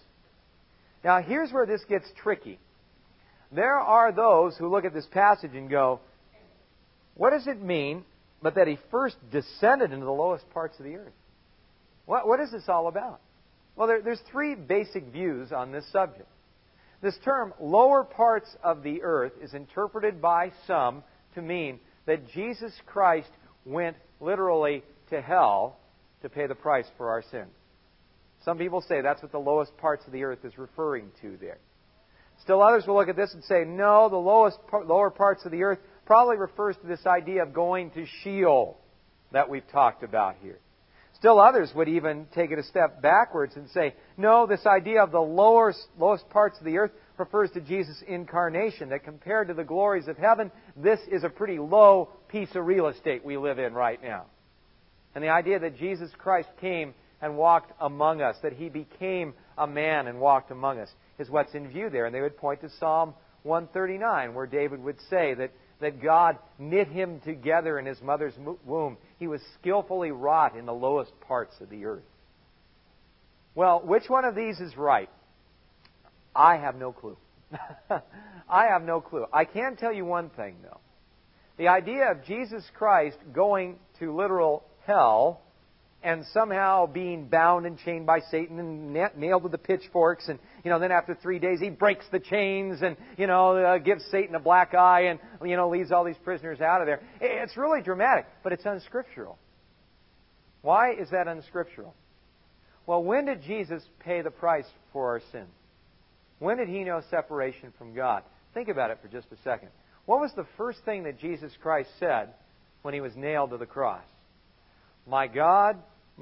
Now here's where this gets tricky. There are those who look at this passage and go, what does it mean, but that He first descended into the lowest parts of the earth? What is this all about? Well, there's three basic views on this subject. This term, lower parts of the earth, is interpreted by some to mean that Jesus Christ went literally to hell to pay the price for our sins. Some people say that's what the lowest parts of the earth is referring to there. Still others will look at this and say, no, the lower parts of the earth probably refers to this idea of going to Sheol that we've talked about here. Still others would even take it a step backwards and say, no, this idea of the lowest parts of the earth refers to Jesus' incarnation, that compared to the glories of heaven, this is a pretty low piece of real estate we live in right now. And the idea that Jesus Christ came and walked among us, that He became a man and walked among us, is what's in view there. And they would point to Psalm 139, where David would say that God knit Him together in His mother's womb. He was skillfully wrought in the lowest parts of the earth. Well, which one of these is right? I have no clue. I have no clue. I can tell you one thing, though. The idea of Jesus Christ going to literal hell and somehow being bound and chained by Satan and nailed with the pitchforks, and then after 3 days He breaks the chains and gives Satan a black eye and leads all these prisoners out of there. It's really dramatic, but it's unscriptural. Why is that unscriptural? Well, when did Jesus pay the price for our sins? When did He know separation from God? Think about it for just a second. What was the first thing that Jesus Christ said when He was nailed to the cross? My God,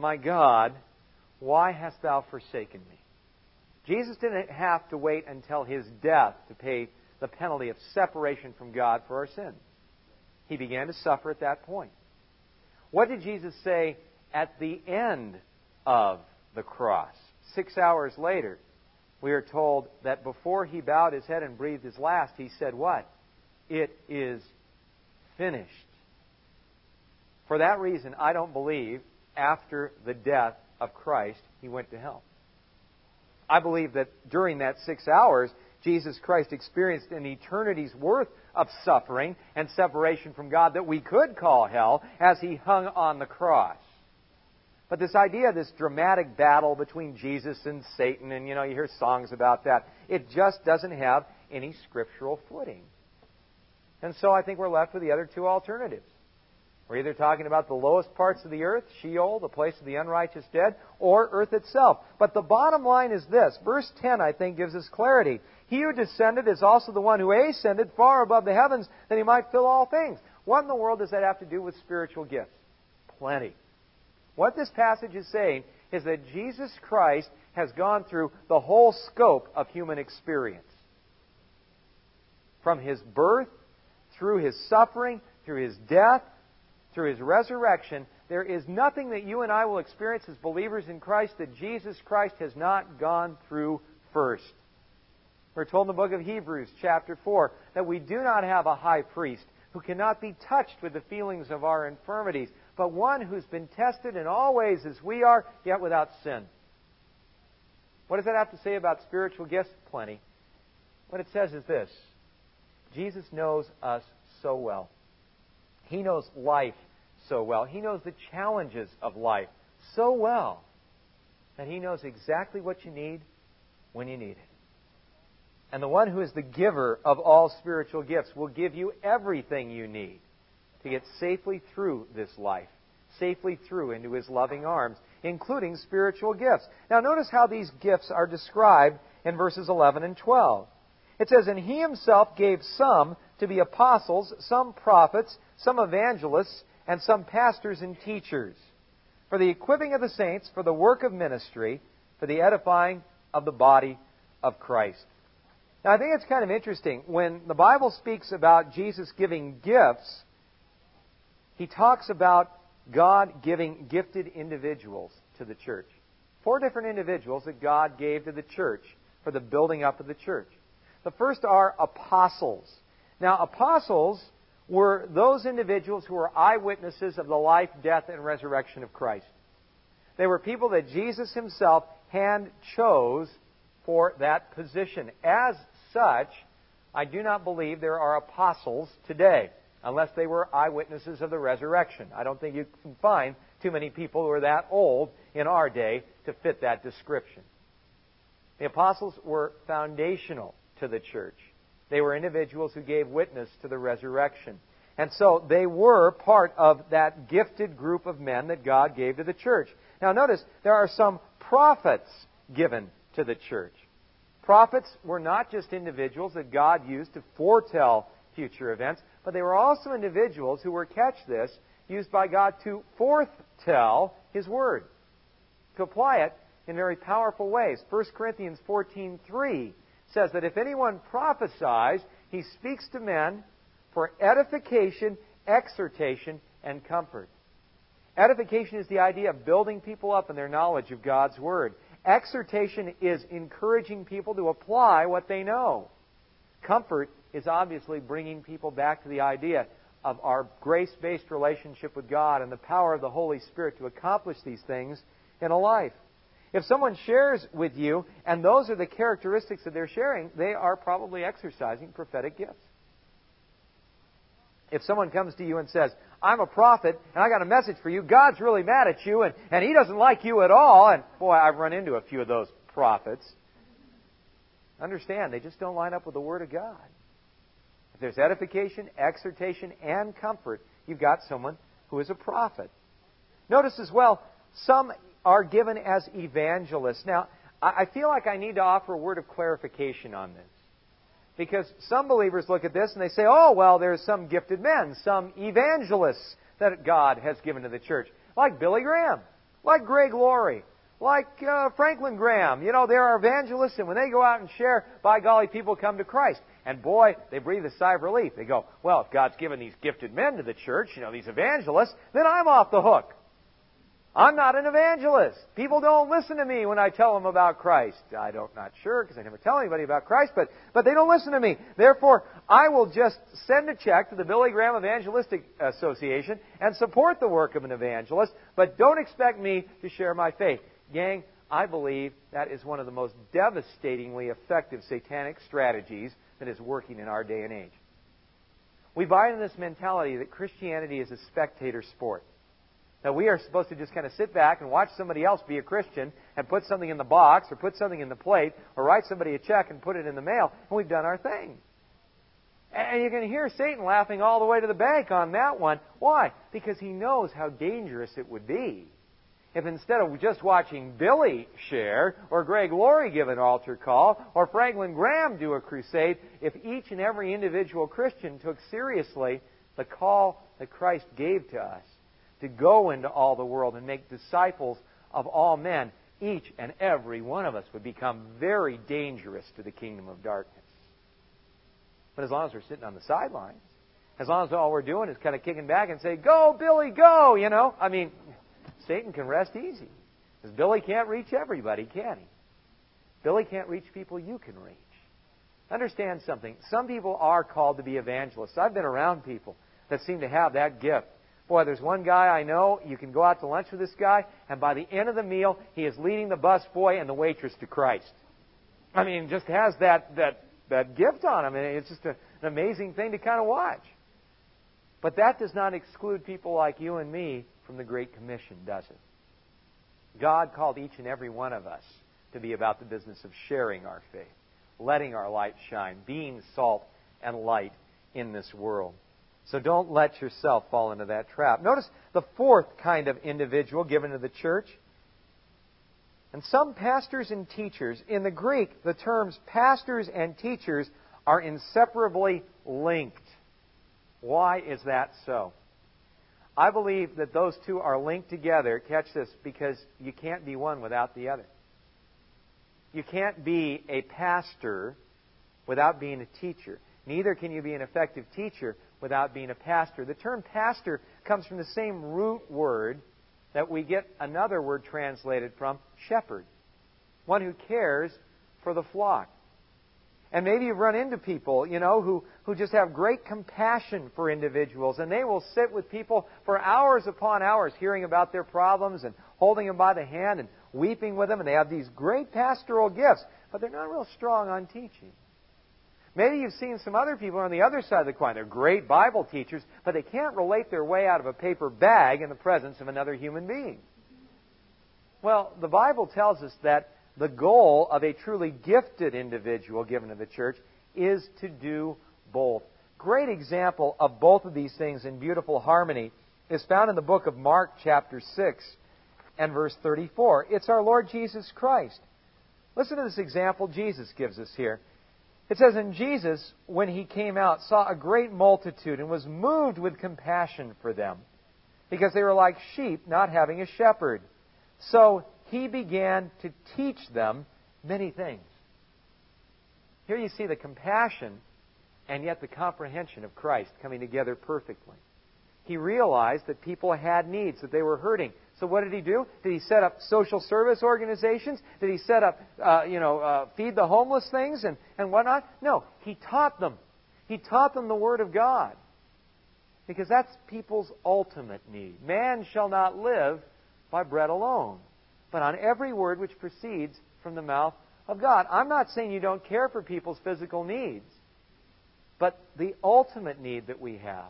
why hast Thou forsaken me? Jesus didn't have to wait until His death to pay the penalty of separation from God for our sins. He began to suffer at that point. What did Jesus say at the end of the cross? 6 hours later, we are told that before He bowed His head and breathed His last, He said what? It is finished. For that reason, I don't believe after the death of Christ, He went to hell. I believe that during that 6 hours, Jesus Christ experienced an eternity's worth of suffering and separation from God that we could call hell as He hung on the cross. But this idea of this dramatic battle between Jesus and Satan, and you hear songs about that, it just doesn't have any scriptural footing. And so I think we're left with the other two alternatives. We're either talking about the lowest parts of the earth, Sheol, the place of the unrighteous dead, or earth itself. But the bottom line is this. Verse 10, I think, gives us clarity. He who descended is also the one who ascended far above the heavens, that He might fill all things. What in the world does that have to do with spiritual gifts? Plenty. What this passage is saying is that Jesus Christ has gone through the whole scope of human experience. From His birth, through His suffering, through His death, through His resurrection, there is nothing that you and I will experience as believers in Christ that Jesus Christ has not gone through first. We're told in the book of Hebrews, chapter 4, that we do not have a high priest who cannot be touched with the feelings of our infirmities, but one who's been tested in all ways as we are, yet without sin. What does that have to say about spiritual gifts? Plenty. What it says is this. Jesus knows us so well. He knows life so well. He knows the challenges of life so well that He knows exactly what you need when you need it. And the one who is the giver of all spiritual gifts will give you everything you need to get safely through this life, safely through into His loving arms, including spiritual gifts. Now notice how these gifts are described in verses 11 and 12. It says, "And He Himself gave some to be apostles, some prophets, some evangelists, and some pastors and teachers, for the equipping of the saints, for the work of ministry, for the edifying of the body of Christ." Now, I think it's kind of interesting. When the Bible speaks about Jesus giving gifts, He talks about God giving gifted individuals to the church. 4 different individuals that God gave to the church for the building up of the church. The first are apostles. Now, apostles were those individuals who were eyewitnesses of the life, death, and resurrection of Christ. They were people that Jesus Himself hand chose for that position. As such, I do not believe there are apostles today, unless they were eyewitnesses of the resurrection. I don't think you can find too many people who are that old in our day to fit that description. The apostles were foundational to the church. They were individuals who gave witness to the resurrection. And so they were part of that gifted group of men that God gave to the church. Now notice, there are some prophets given to the church. Prophets were not just individuals that God used to foretell future events, but they were also individuals who were, catch this, used by God to foretell His Word, to apply it in very powerful ways. 1 Corinthians 14:3 says that if anyone prophesies, he speaks to men for edification, exhortation, and comfort. Edification is the idea of building people up in their knowledge of God's Word. Exhortation is encouraging people to apply what they know. Comfort is obviously bringing people back to the idea of our grace-based relationship with God and the power of the Holy Spirit to accomplish these things in a life. If someone shares with you, and those are the characteristics that they're sharing, they are probably exercising prophetic gifts. If someone comes to you and says, "I'm a prophet, and I got a message for you. God's really mad at you, and He doesn't like you at all," and boy, I've run into a few of those prophets. Understand, they just don't line up with the Word of God. If there's edification, exhortation, and comfort, you've got someone who is a prophet. Notice as well, some are given as evangelists. Now, I feel like I need to offer a word of clarification on this. Because some believers look at this and they say, "Oh, well, there's some gifted men, some evangelists that God has given to the church." Like Billy Graham, like Greg Laurie, like Franklin Graham. You know, there are evangelists, and when they go out and share, by golly, people come to Christ. And boy, they breathe a sigh of relief. They go, "Well, if God's given these gifted men to the church, these evangelists, then I'm off the hook. I'm not an evangelist. People don't listen to me when I tell them about Christ." Not sure, because I never tell anybody about Christ, but they don't listen to me. Therefore, I will just send a check to the Billy Graham Evangelistic Association and support the work of an evangelist, but don't expect me to share my faith. Gang, I believe that is one of the most devastatingly effective satanic strategies that is working in our day and age. We buy into this mentality that Christianity is a spectator sport. That we are supposed to just kind of sit back and watch somebody else be a Christian and put something in the box or put something in the plate or write somebody a check and put it in the mail, and we've done our thing. And you can hear Satan laughing all the way to the bank on that one. Why? Because he knows how dangerous it would be if instead of just watching Billy share or Greg Laurie give an altar call or Franklin Graham do a crusade, if each and every individual Christian took seriously the call that Christ gave to us to go into all the world and make disciples of all men, each and every one of us would become very dangerous to the kingdom of darkness. But as long as we're sitting on the sidelines, as long as all we're doing is kind of kicking back and say, "Go, Billy, go," Satan can rest easy. Because Billy can't reach everybody, can he? Billy can't reach people you can reach. Understand something. Some people are called to be evangelists. I've been around people that seem to have that gift. Boy, there's one guy I know, you can go out to lunch with this guy, and by the end of the meal, he is leading the busboy and the waitress to Christ. Just has that gift on him. It's just an amazing thing to kind of watch. But that does not exclude people like you and me from the Great Commission, does it? God called each and every one of us to be about the business of sharing our faith, letting our light shine, being salt and light in this world. So don't let yourself fall into that trap. Notice the fourth kind of individual given to the church And some pastors and teachers, in the Greek, the terms pastors and teachers are inseparably linked. Why is that so? I believe that those two are linked together, catch this, because you can't be one without the other. You can't be a pastor without being a teacher. Neither can you be an effective teacher without being a pastor. The term pastor comes from the same root word that we get another word translated from, shepherd. One who cares for the flock. And maybe you've run into people, who just have great compassion for individuals. And they will sit with people for hours upon hours hearing about their problems and holding them by the hand and weeping with them. And they have these great pastoral gifts, but they're not real strong on teaching. Maybe you've seen some other people on the other side of the coin. They're great Bible teachers, but they can't relate their way out of a paper bag in the presence of another human being. Well, the Bible tells us that the goal of a truly gifted individual given to the church is to do both. Great example of both of these things in beautiful harmony is found in the book of Mark chapter 6 and verse 34. It's our Lord Jesus Christ. Listen to this example Jesus gives us here. It says, "And Jesus, when He came out, saw a great multitude and was moved with compassion for them, because they were like sheep not having a shepherd. So He began to teach them many things." Here you see the compassion and yet the comprehension of Christ coming together perfectly. He realized that people had needs, that they were hurting. So what did He do? Did He set up social service organizations? Did He set up, feed the homeless things and whatnot? No, He taught them. He taught them the Word of God. Because that's people's ultimate need. Man shall not live by bread alone, but on every word which proceeds from the mouth of God. I'm not saying you don't care for people's physical needs, but the ultimate need that we have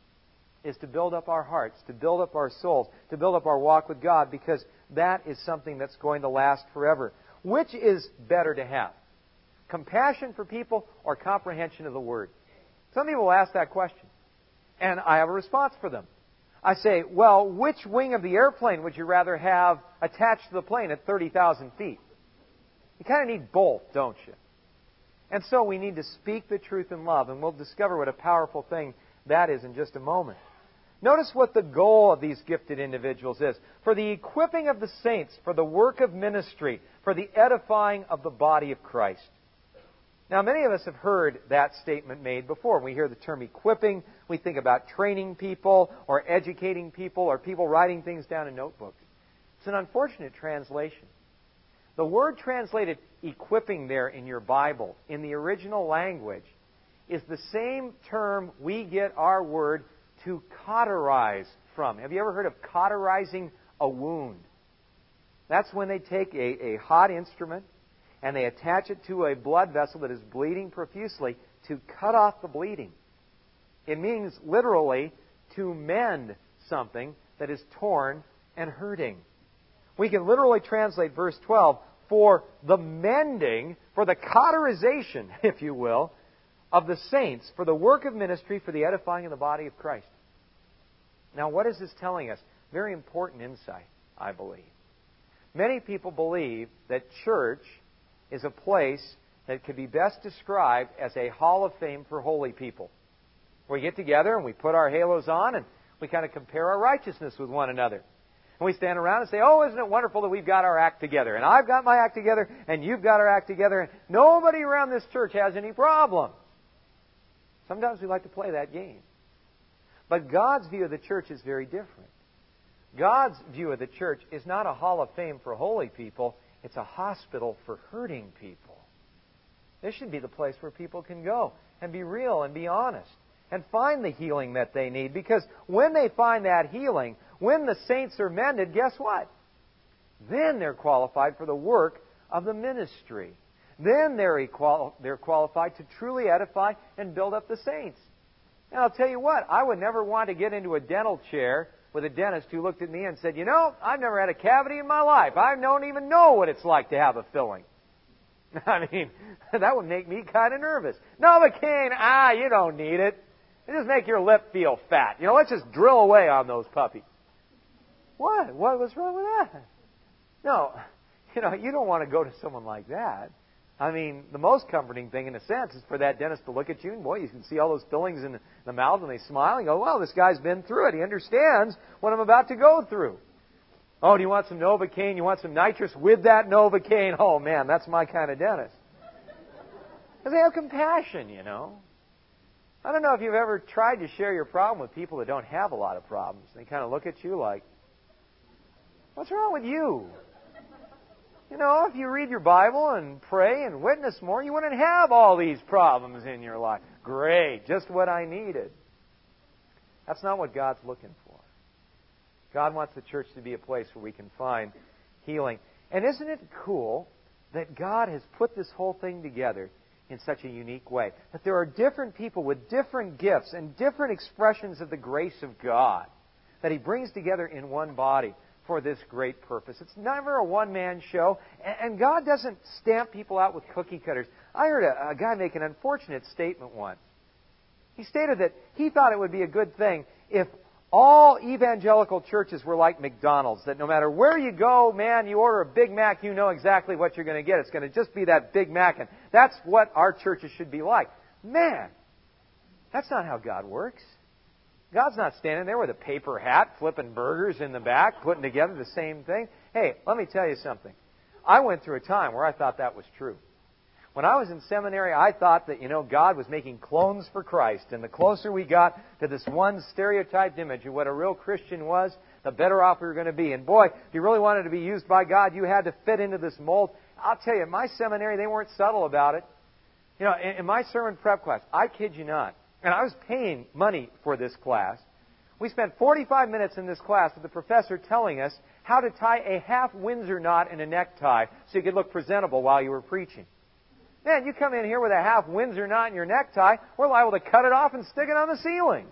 is to build up our hearts, to build up our souls, to build up our walk with God, because that is something that's going to last forever. Which is better to have? Compassion for people or comprehension of the Word? Some people ask that question, and I have a response for them. I say, well, which wing of the airplane would you rather have attached to the plane at 30,000 feet? You kind of need both, don't you? And so we need to speak the truth in love, and we'll discover what a powerful thing that is in just a moment. Notice what the goal of these gifted individuals is. For the equipping of the saints, for the work of ministry, for the edifying of the body of Christ. Now, many of us have heard that statement made before. When we hear the term equipping, we think about training people or educating people or people writing things down in notebooks. It's an unfortunate translation. The word translated equipping there in your Bible, in the original language, is the same term we get our word to cauterize from. Have you ever heard of cauterizing a wound? That's when they take a hot instrument and they attach it to a blood vessel that is bleeding profusely to cut off the bleeding. It means literally to mend something that is torn and hurting. We can literally translate verse 12 for the mending, for the cauterization, if you will, of the saints, for the work of ministry, for the edifying of the body of Christ. Now, what is this telling us? Very important insight, I believe. Many people believe that church is a place that could be best described as a hall of fame for holy people. We get together and we put our halos on and we kind of compare our righteousness with one another. And we stand around and say, oh, isn't it wonderful that we've got our act together? And I've got my act together and you've got our act together. And nobody around this church has any problems. Sometimes we like to play that game. But God's view of the church is very different. God's view of the church is not a hall of fame for holy people. It's a hospital for hurting people. This should be the place where people can go and be real and be honest and find the healing that they need. Because when they find that healing, when the saints are mended, guess what? Then they're qualified for the work of the ministry. Then they're qualified to truly edify and build up the saints. And I'll tell you what, I would never want to get into a dental chair with a dentist who looked at me and said, I've never had a cavity in my life. I don't even know what it's like to have a filling. I mean, that would make me kind of nervous. Novocaine, you don't need it. It just make your lip feel fat. Let's just drill away on those puppies. What? What was wrong with that? No. You don't want to go to someone like that. I mean, the most comforting thing, in a sense, is for that dentist to look at you, and boy, you can see all those fillings in the mouth, and they smile and go, well, this guy's been through it. He understands what I'm about to go through. Oh, do you want some Novocaine? You want some nitrous with that Novocaine? Oh, man, that's my kind of dentist. Because they have compassion, I don't know if you've ever tried to share your problem with people that don't have a lot of problems. They kind of look at you like, what's wrong with you? If you read your Bible and pray and witness more, you wouldn't have all these problems in your life. Great, just what I needed. That's not what God's looking for. God wants the church to be a place where we can find healing. And isn't it cool that God has put this whole thing together in such a unique way? That there are different people with different gifts and different expressions of the grace of God that He brings together in one body for this great purpose. It's never a one-man show, and God doesn't stamp people out with cookie cutters. I heard a guy make an unfortunate statement once. He stated that he thought it would be a good thing if all evangelical churches were like McDonald's, that no matter where you go, man, you order a Big Mac, you know exactly what you're going to get. It's going to just be that Big Mac, and that's what our churches should be like. Man, that's not how God works. God's not standing there with a paper hat, flipping burgers in the back, putting together the same thing. Hey, let me tell you something. I went through a time where I thought that was true. When I was in seminary, I thought that, God was making clones for Christ. And the closer we got to this one stereotyped image of what a real Christian was, the better off we were going to be. And boy, if you really wanted to be used by God, you had to fit into this mold. I'll tell you, in my seminary, they weren't subtle about it. In my sermon prep class, I kid you not, and I was paying money for this class. We spent 45 minutes in this class with the professor telling us how to tie a half Windsor knot in a necktie so you could look presentable while you were preaching. Man, you come in here with a half Windsor knot in your necktie, we're liable to cut it off and stick it on the ceiling.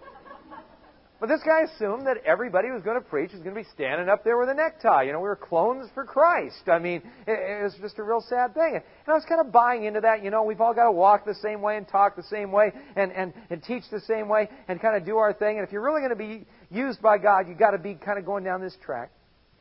But this guy assumed that everybody who was going to preach was going to be standing up there with a necktie. We were clones for Christ. I mean, it was just a real sad thing. And I was kind of buying into that. We've all got to walk the same way and talk the same way and teach the same way and kind of do our thing. And if you're really going to be used by God, you've got to be kind of going down this track.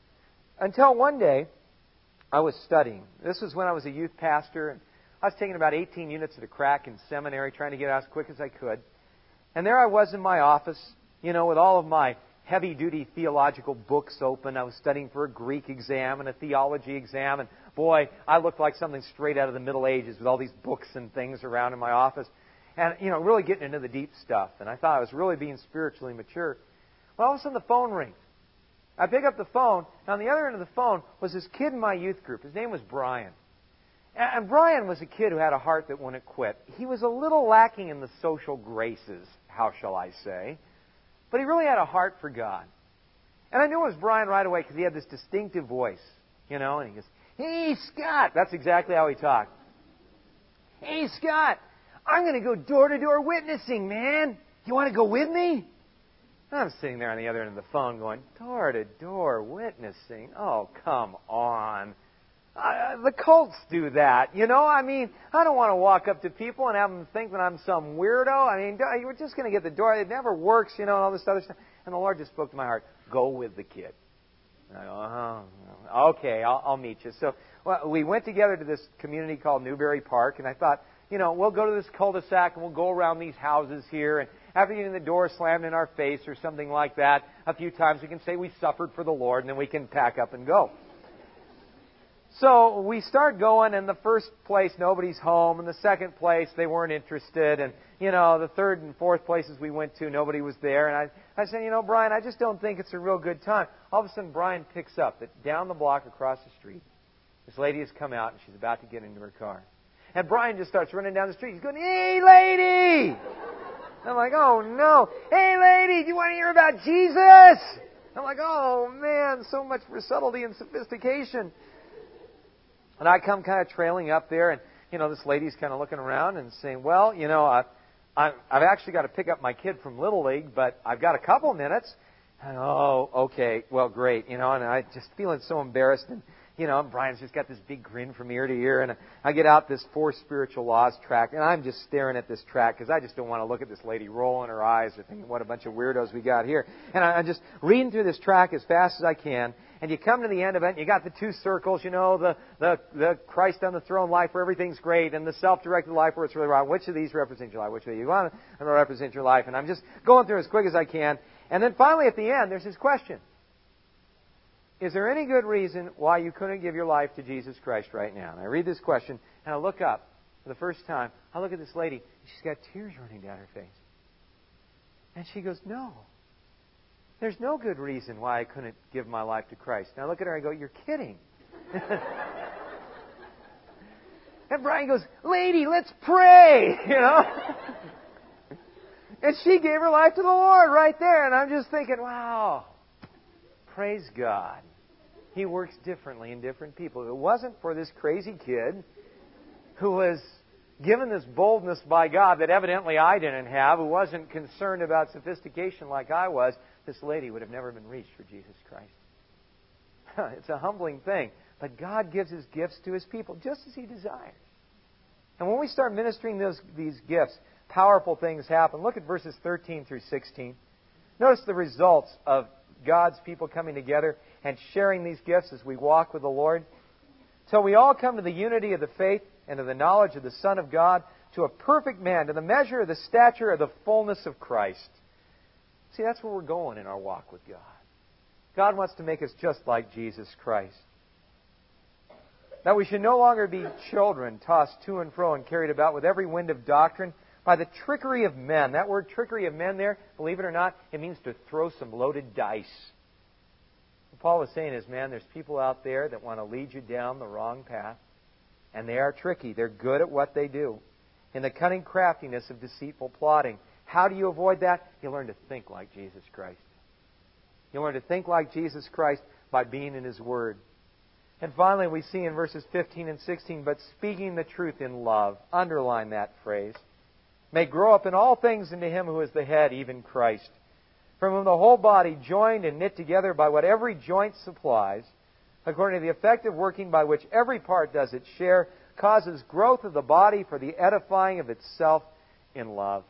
Until one day, I was studying. This was when I was a youth pastor. And I was taking about 18 units at a crack in seminary, trying to get out as quick as I could. And there I was in my office, with all of my heavy-duty theological books open. I was studying for a Greek exam and a theology exam. And boy, I looked like something straight out of the Middle Ages with all these books and things around in my office. And, really getting into the deep stuff. And I thought I was really being spiritually mature. Well, all of a sudden the phone rings. I pick up the phone, and on the other end of the phone was this kid in my youth group. His name was Brian. And Brian was a kid who had a heart that wouldn't quit. He was a little lacking in the social graces, how shall I say. But he really had a heart for God. And I knew it was Brian right away because he had this distinctive voice, and he goes, "Hey, Scott." That's exactly how he talked. "Hey, Scott, I'm going to go door-to-door witnessing, man. You want to go with me?" And I'm sitting there on the other end of the phone going, door-to-door witnessing? Oh, come on. The cults do that, I mean, I don't want to walk up to people and have them think that I'm some weirdo. I mean, you're just going to get the door. It never works, and all this other stuff. And the Lord just spoke to my heart. Go with the kid. And I go, okay, I'll meet you. So we went together to this community called Newberry Park, and I thought, we'll go to this cul-de-sac and we'll go around these houses here, and after getting the door slammed in our face or something like that a few times, we can say we suffered for the Lord, and then we can pack up and go. So we start going, and the first place, nobody's home. And the second place, they weren't interested. And, the third and fourth places we went to, nobody was there. And I said, Brian, I just don't think it's a real good time. All of a sudden, Brian picks up that down the block across the street, this lady has come out, and she's about to get into her car. And Brian just starts running down the street. He's going, "Hey, lady!" I'm like, "Oh, no. Hey, lady, do you want to hear about Jesus?" I'm like, "Oh, man, so much for subtlety and sophistication." And I come kind of trailing up there, and, this lady's kind of looking around and saying, "Well, I've actually got to pick up my kid from Little League, but I've got a couple minutes." And, "Oh, okay, well, great," and I just feeling so embarrassed. Brian's just got this big grin from ear to ear, and I get out this 4 Spiritual Laws tract, and I'm just staring at this tract because I just don't want to look at this lady rolling her eyes or thinking, what a bunch of weirdos we got here. And I'm just reading through this tract as fast as I can, and you come to the end of it, and you got the 2 circles, the Christ on the throne life where everything's great, and the self-directed life where it's really wrong. Which of these represent your life? Which of you want to represent your life? And I'm just going through as quick as I can. And then finally at the end, there's this question. Is there any good reason why you couldn't give your life to Jesus Christ right now? And I read this question, and I look up for the first time. I look at this lady, and she's got tears running down her face. And she goes, no. There's no good reason why I couldn't give my life to Christ. And I look at her, and I go, you're kidding. And Brian goes, lady, let's pray, And she gave her life to the Lord right there. And I'm just thinking, wow, praise God. He works differently in different people. If it wasn't for this crazy kid who was given this boldness by God that evidently I didn't have, who wasn't concerned about sophistication like I was, this lady would have never been reached for Jesus Christ. It's a humbling thing. But God gives His gifts to His people just as He desires. And when we start ministering these gifts, powerful things happen. Look at verses 13 through 16. Notice the results of God's people coming together and sharing these gifts as we walk with the Lord. Till we all come to the unity of the faith and to the knowledge of the Son of God, to a perfect man, to the measure of the stature of the fullness of Christ. See, that's where we're going in our walk with God. God wants to make us just like Jesus Christ. That we should no longer be children tossed to and fro and carried about with every wind of doctrine by the trickery of men. That word trickery of men there, believe it or not, it means to throw some loaded dice. What Paul was saying is, man, there's people out there that want to lead you down the wrong path. And they are tricky. They're good at what they do. In the cunning craftiness of deceitful plotting. How do you avoid that? You learn to think like Jesus Christ. You learn to think like Jesus Christ by being in His Word. And finally, we see in verses 15 and 16, but speaking the truth in love. Underline that phrase. May grow up in all things into Him who is the head, even Christ, from whom the whole body, joined and knit together by what every joint supplies, according to the effective working by which every part does its share, causes growth of the body for the edifying of itself in love.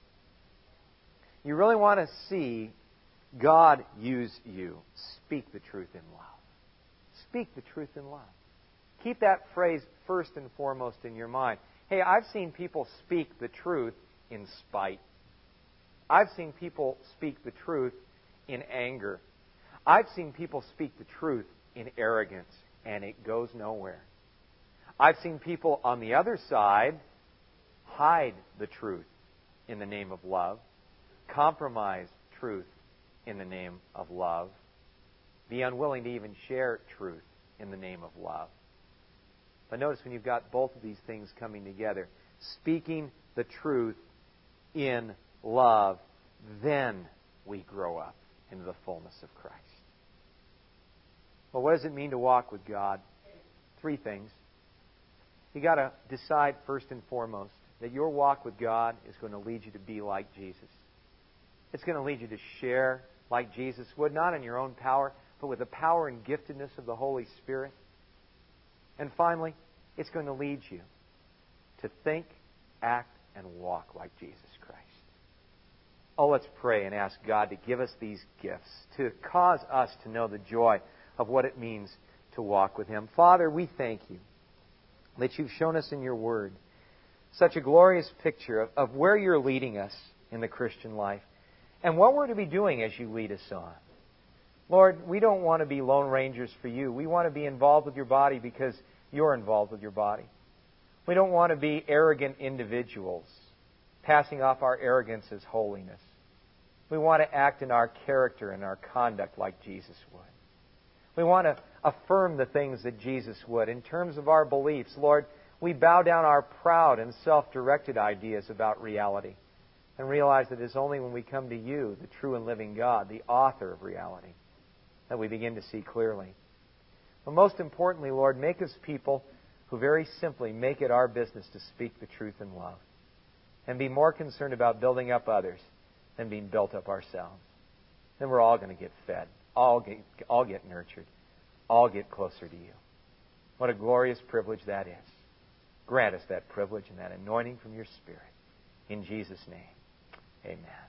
You really want to see God use you. Speak the truth in love. Speak the truth in love. Keep that phrase first and foremost in your mind. Hey, I've seen people speak the truth in spite. I've seen people speak the truth in anger. I've seen people speak the truth in arrogance, and it goes nowhere. I've seen people on the other side hide the truth in the name of love, compromise truth in the name of love, be unwilling to even share truth in the name of love. But notice when you've got both of these things coming together, speaking the truth in love, then we grow up into the fullness of Christ. Well, what does it mean to walk with God? 3 things. You've got to decide first and foremost that your walk with God is going to lead you to be like Jesus. It's going to lead you to share like Jesus would, not in your own power, but with the power and giftedness of the Holy Spirit. And finally, it's going to lead you to think, act, and walk like Jesus Christ. Oh, let's pray and ask God to give us these gifts, to cause us to know the joy of what it means to walk with Him. Father, we thank You that You've shown us in Your Word such a glorious picture of where You're leading us in the Christian life and what we're to be doing as You lead us on. Lord, we don't want to be lone rangers for You. We want to be involved with Your body because You're involved with Your body. We don't want to be arrogant individuals, passing off our arrogance as holiness. We want to act in our character and our conduct like Jesus would. We want to affirm the things that Jesus would. In terms of our beliefs, Lord, we bow down our proud and self-directed ideas about reality and realize that it's only when we come to You, the true and living God, the author of reality, that we begin to see clearly. But most importantly, Lord, make us people who very simply make it our business to speak the truth in love and be more concerned about building up others than being built up ourselves. Then we're all going to get fed, all get nurtured, all get closer to You. What a glorious privilege that is. Grant us that privilege and that anointing from your Spirit. In Jesus' name, amen.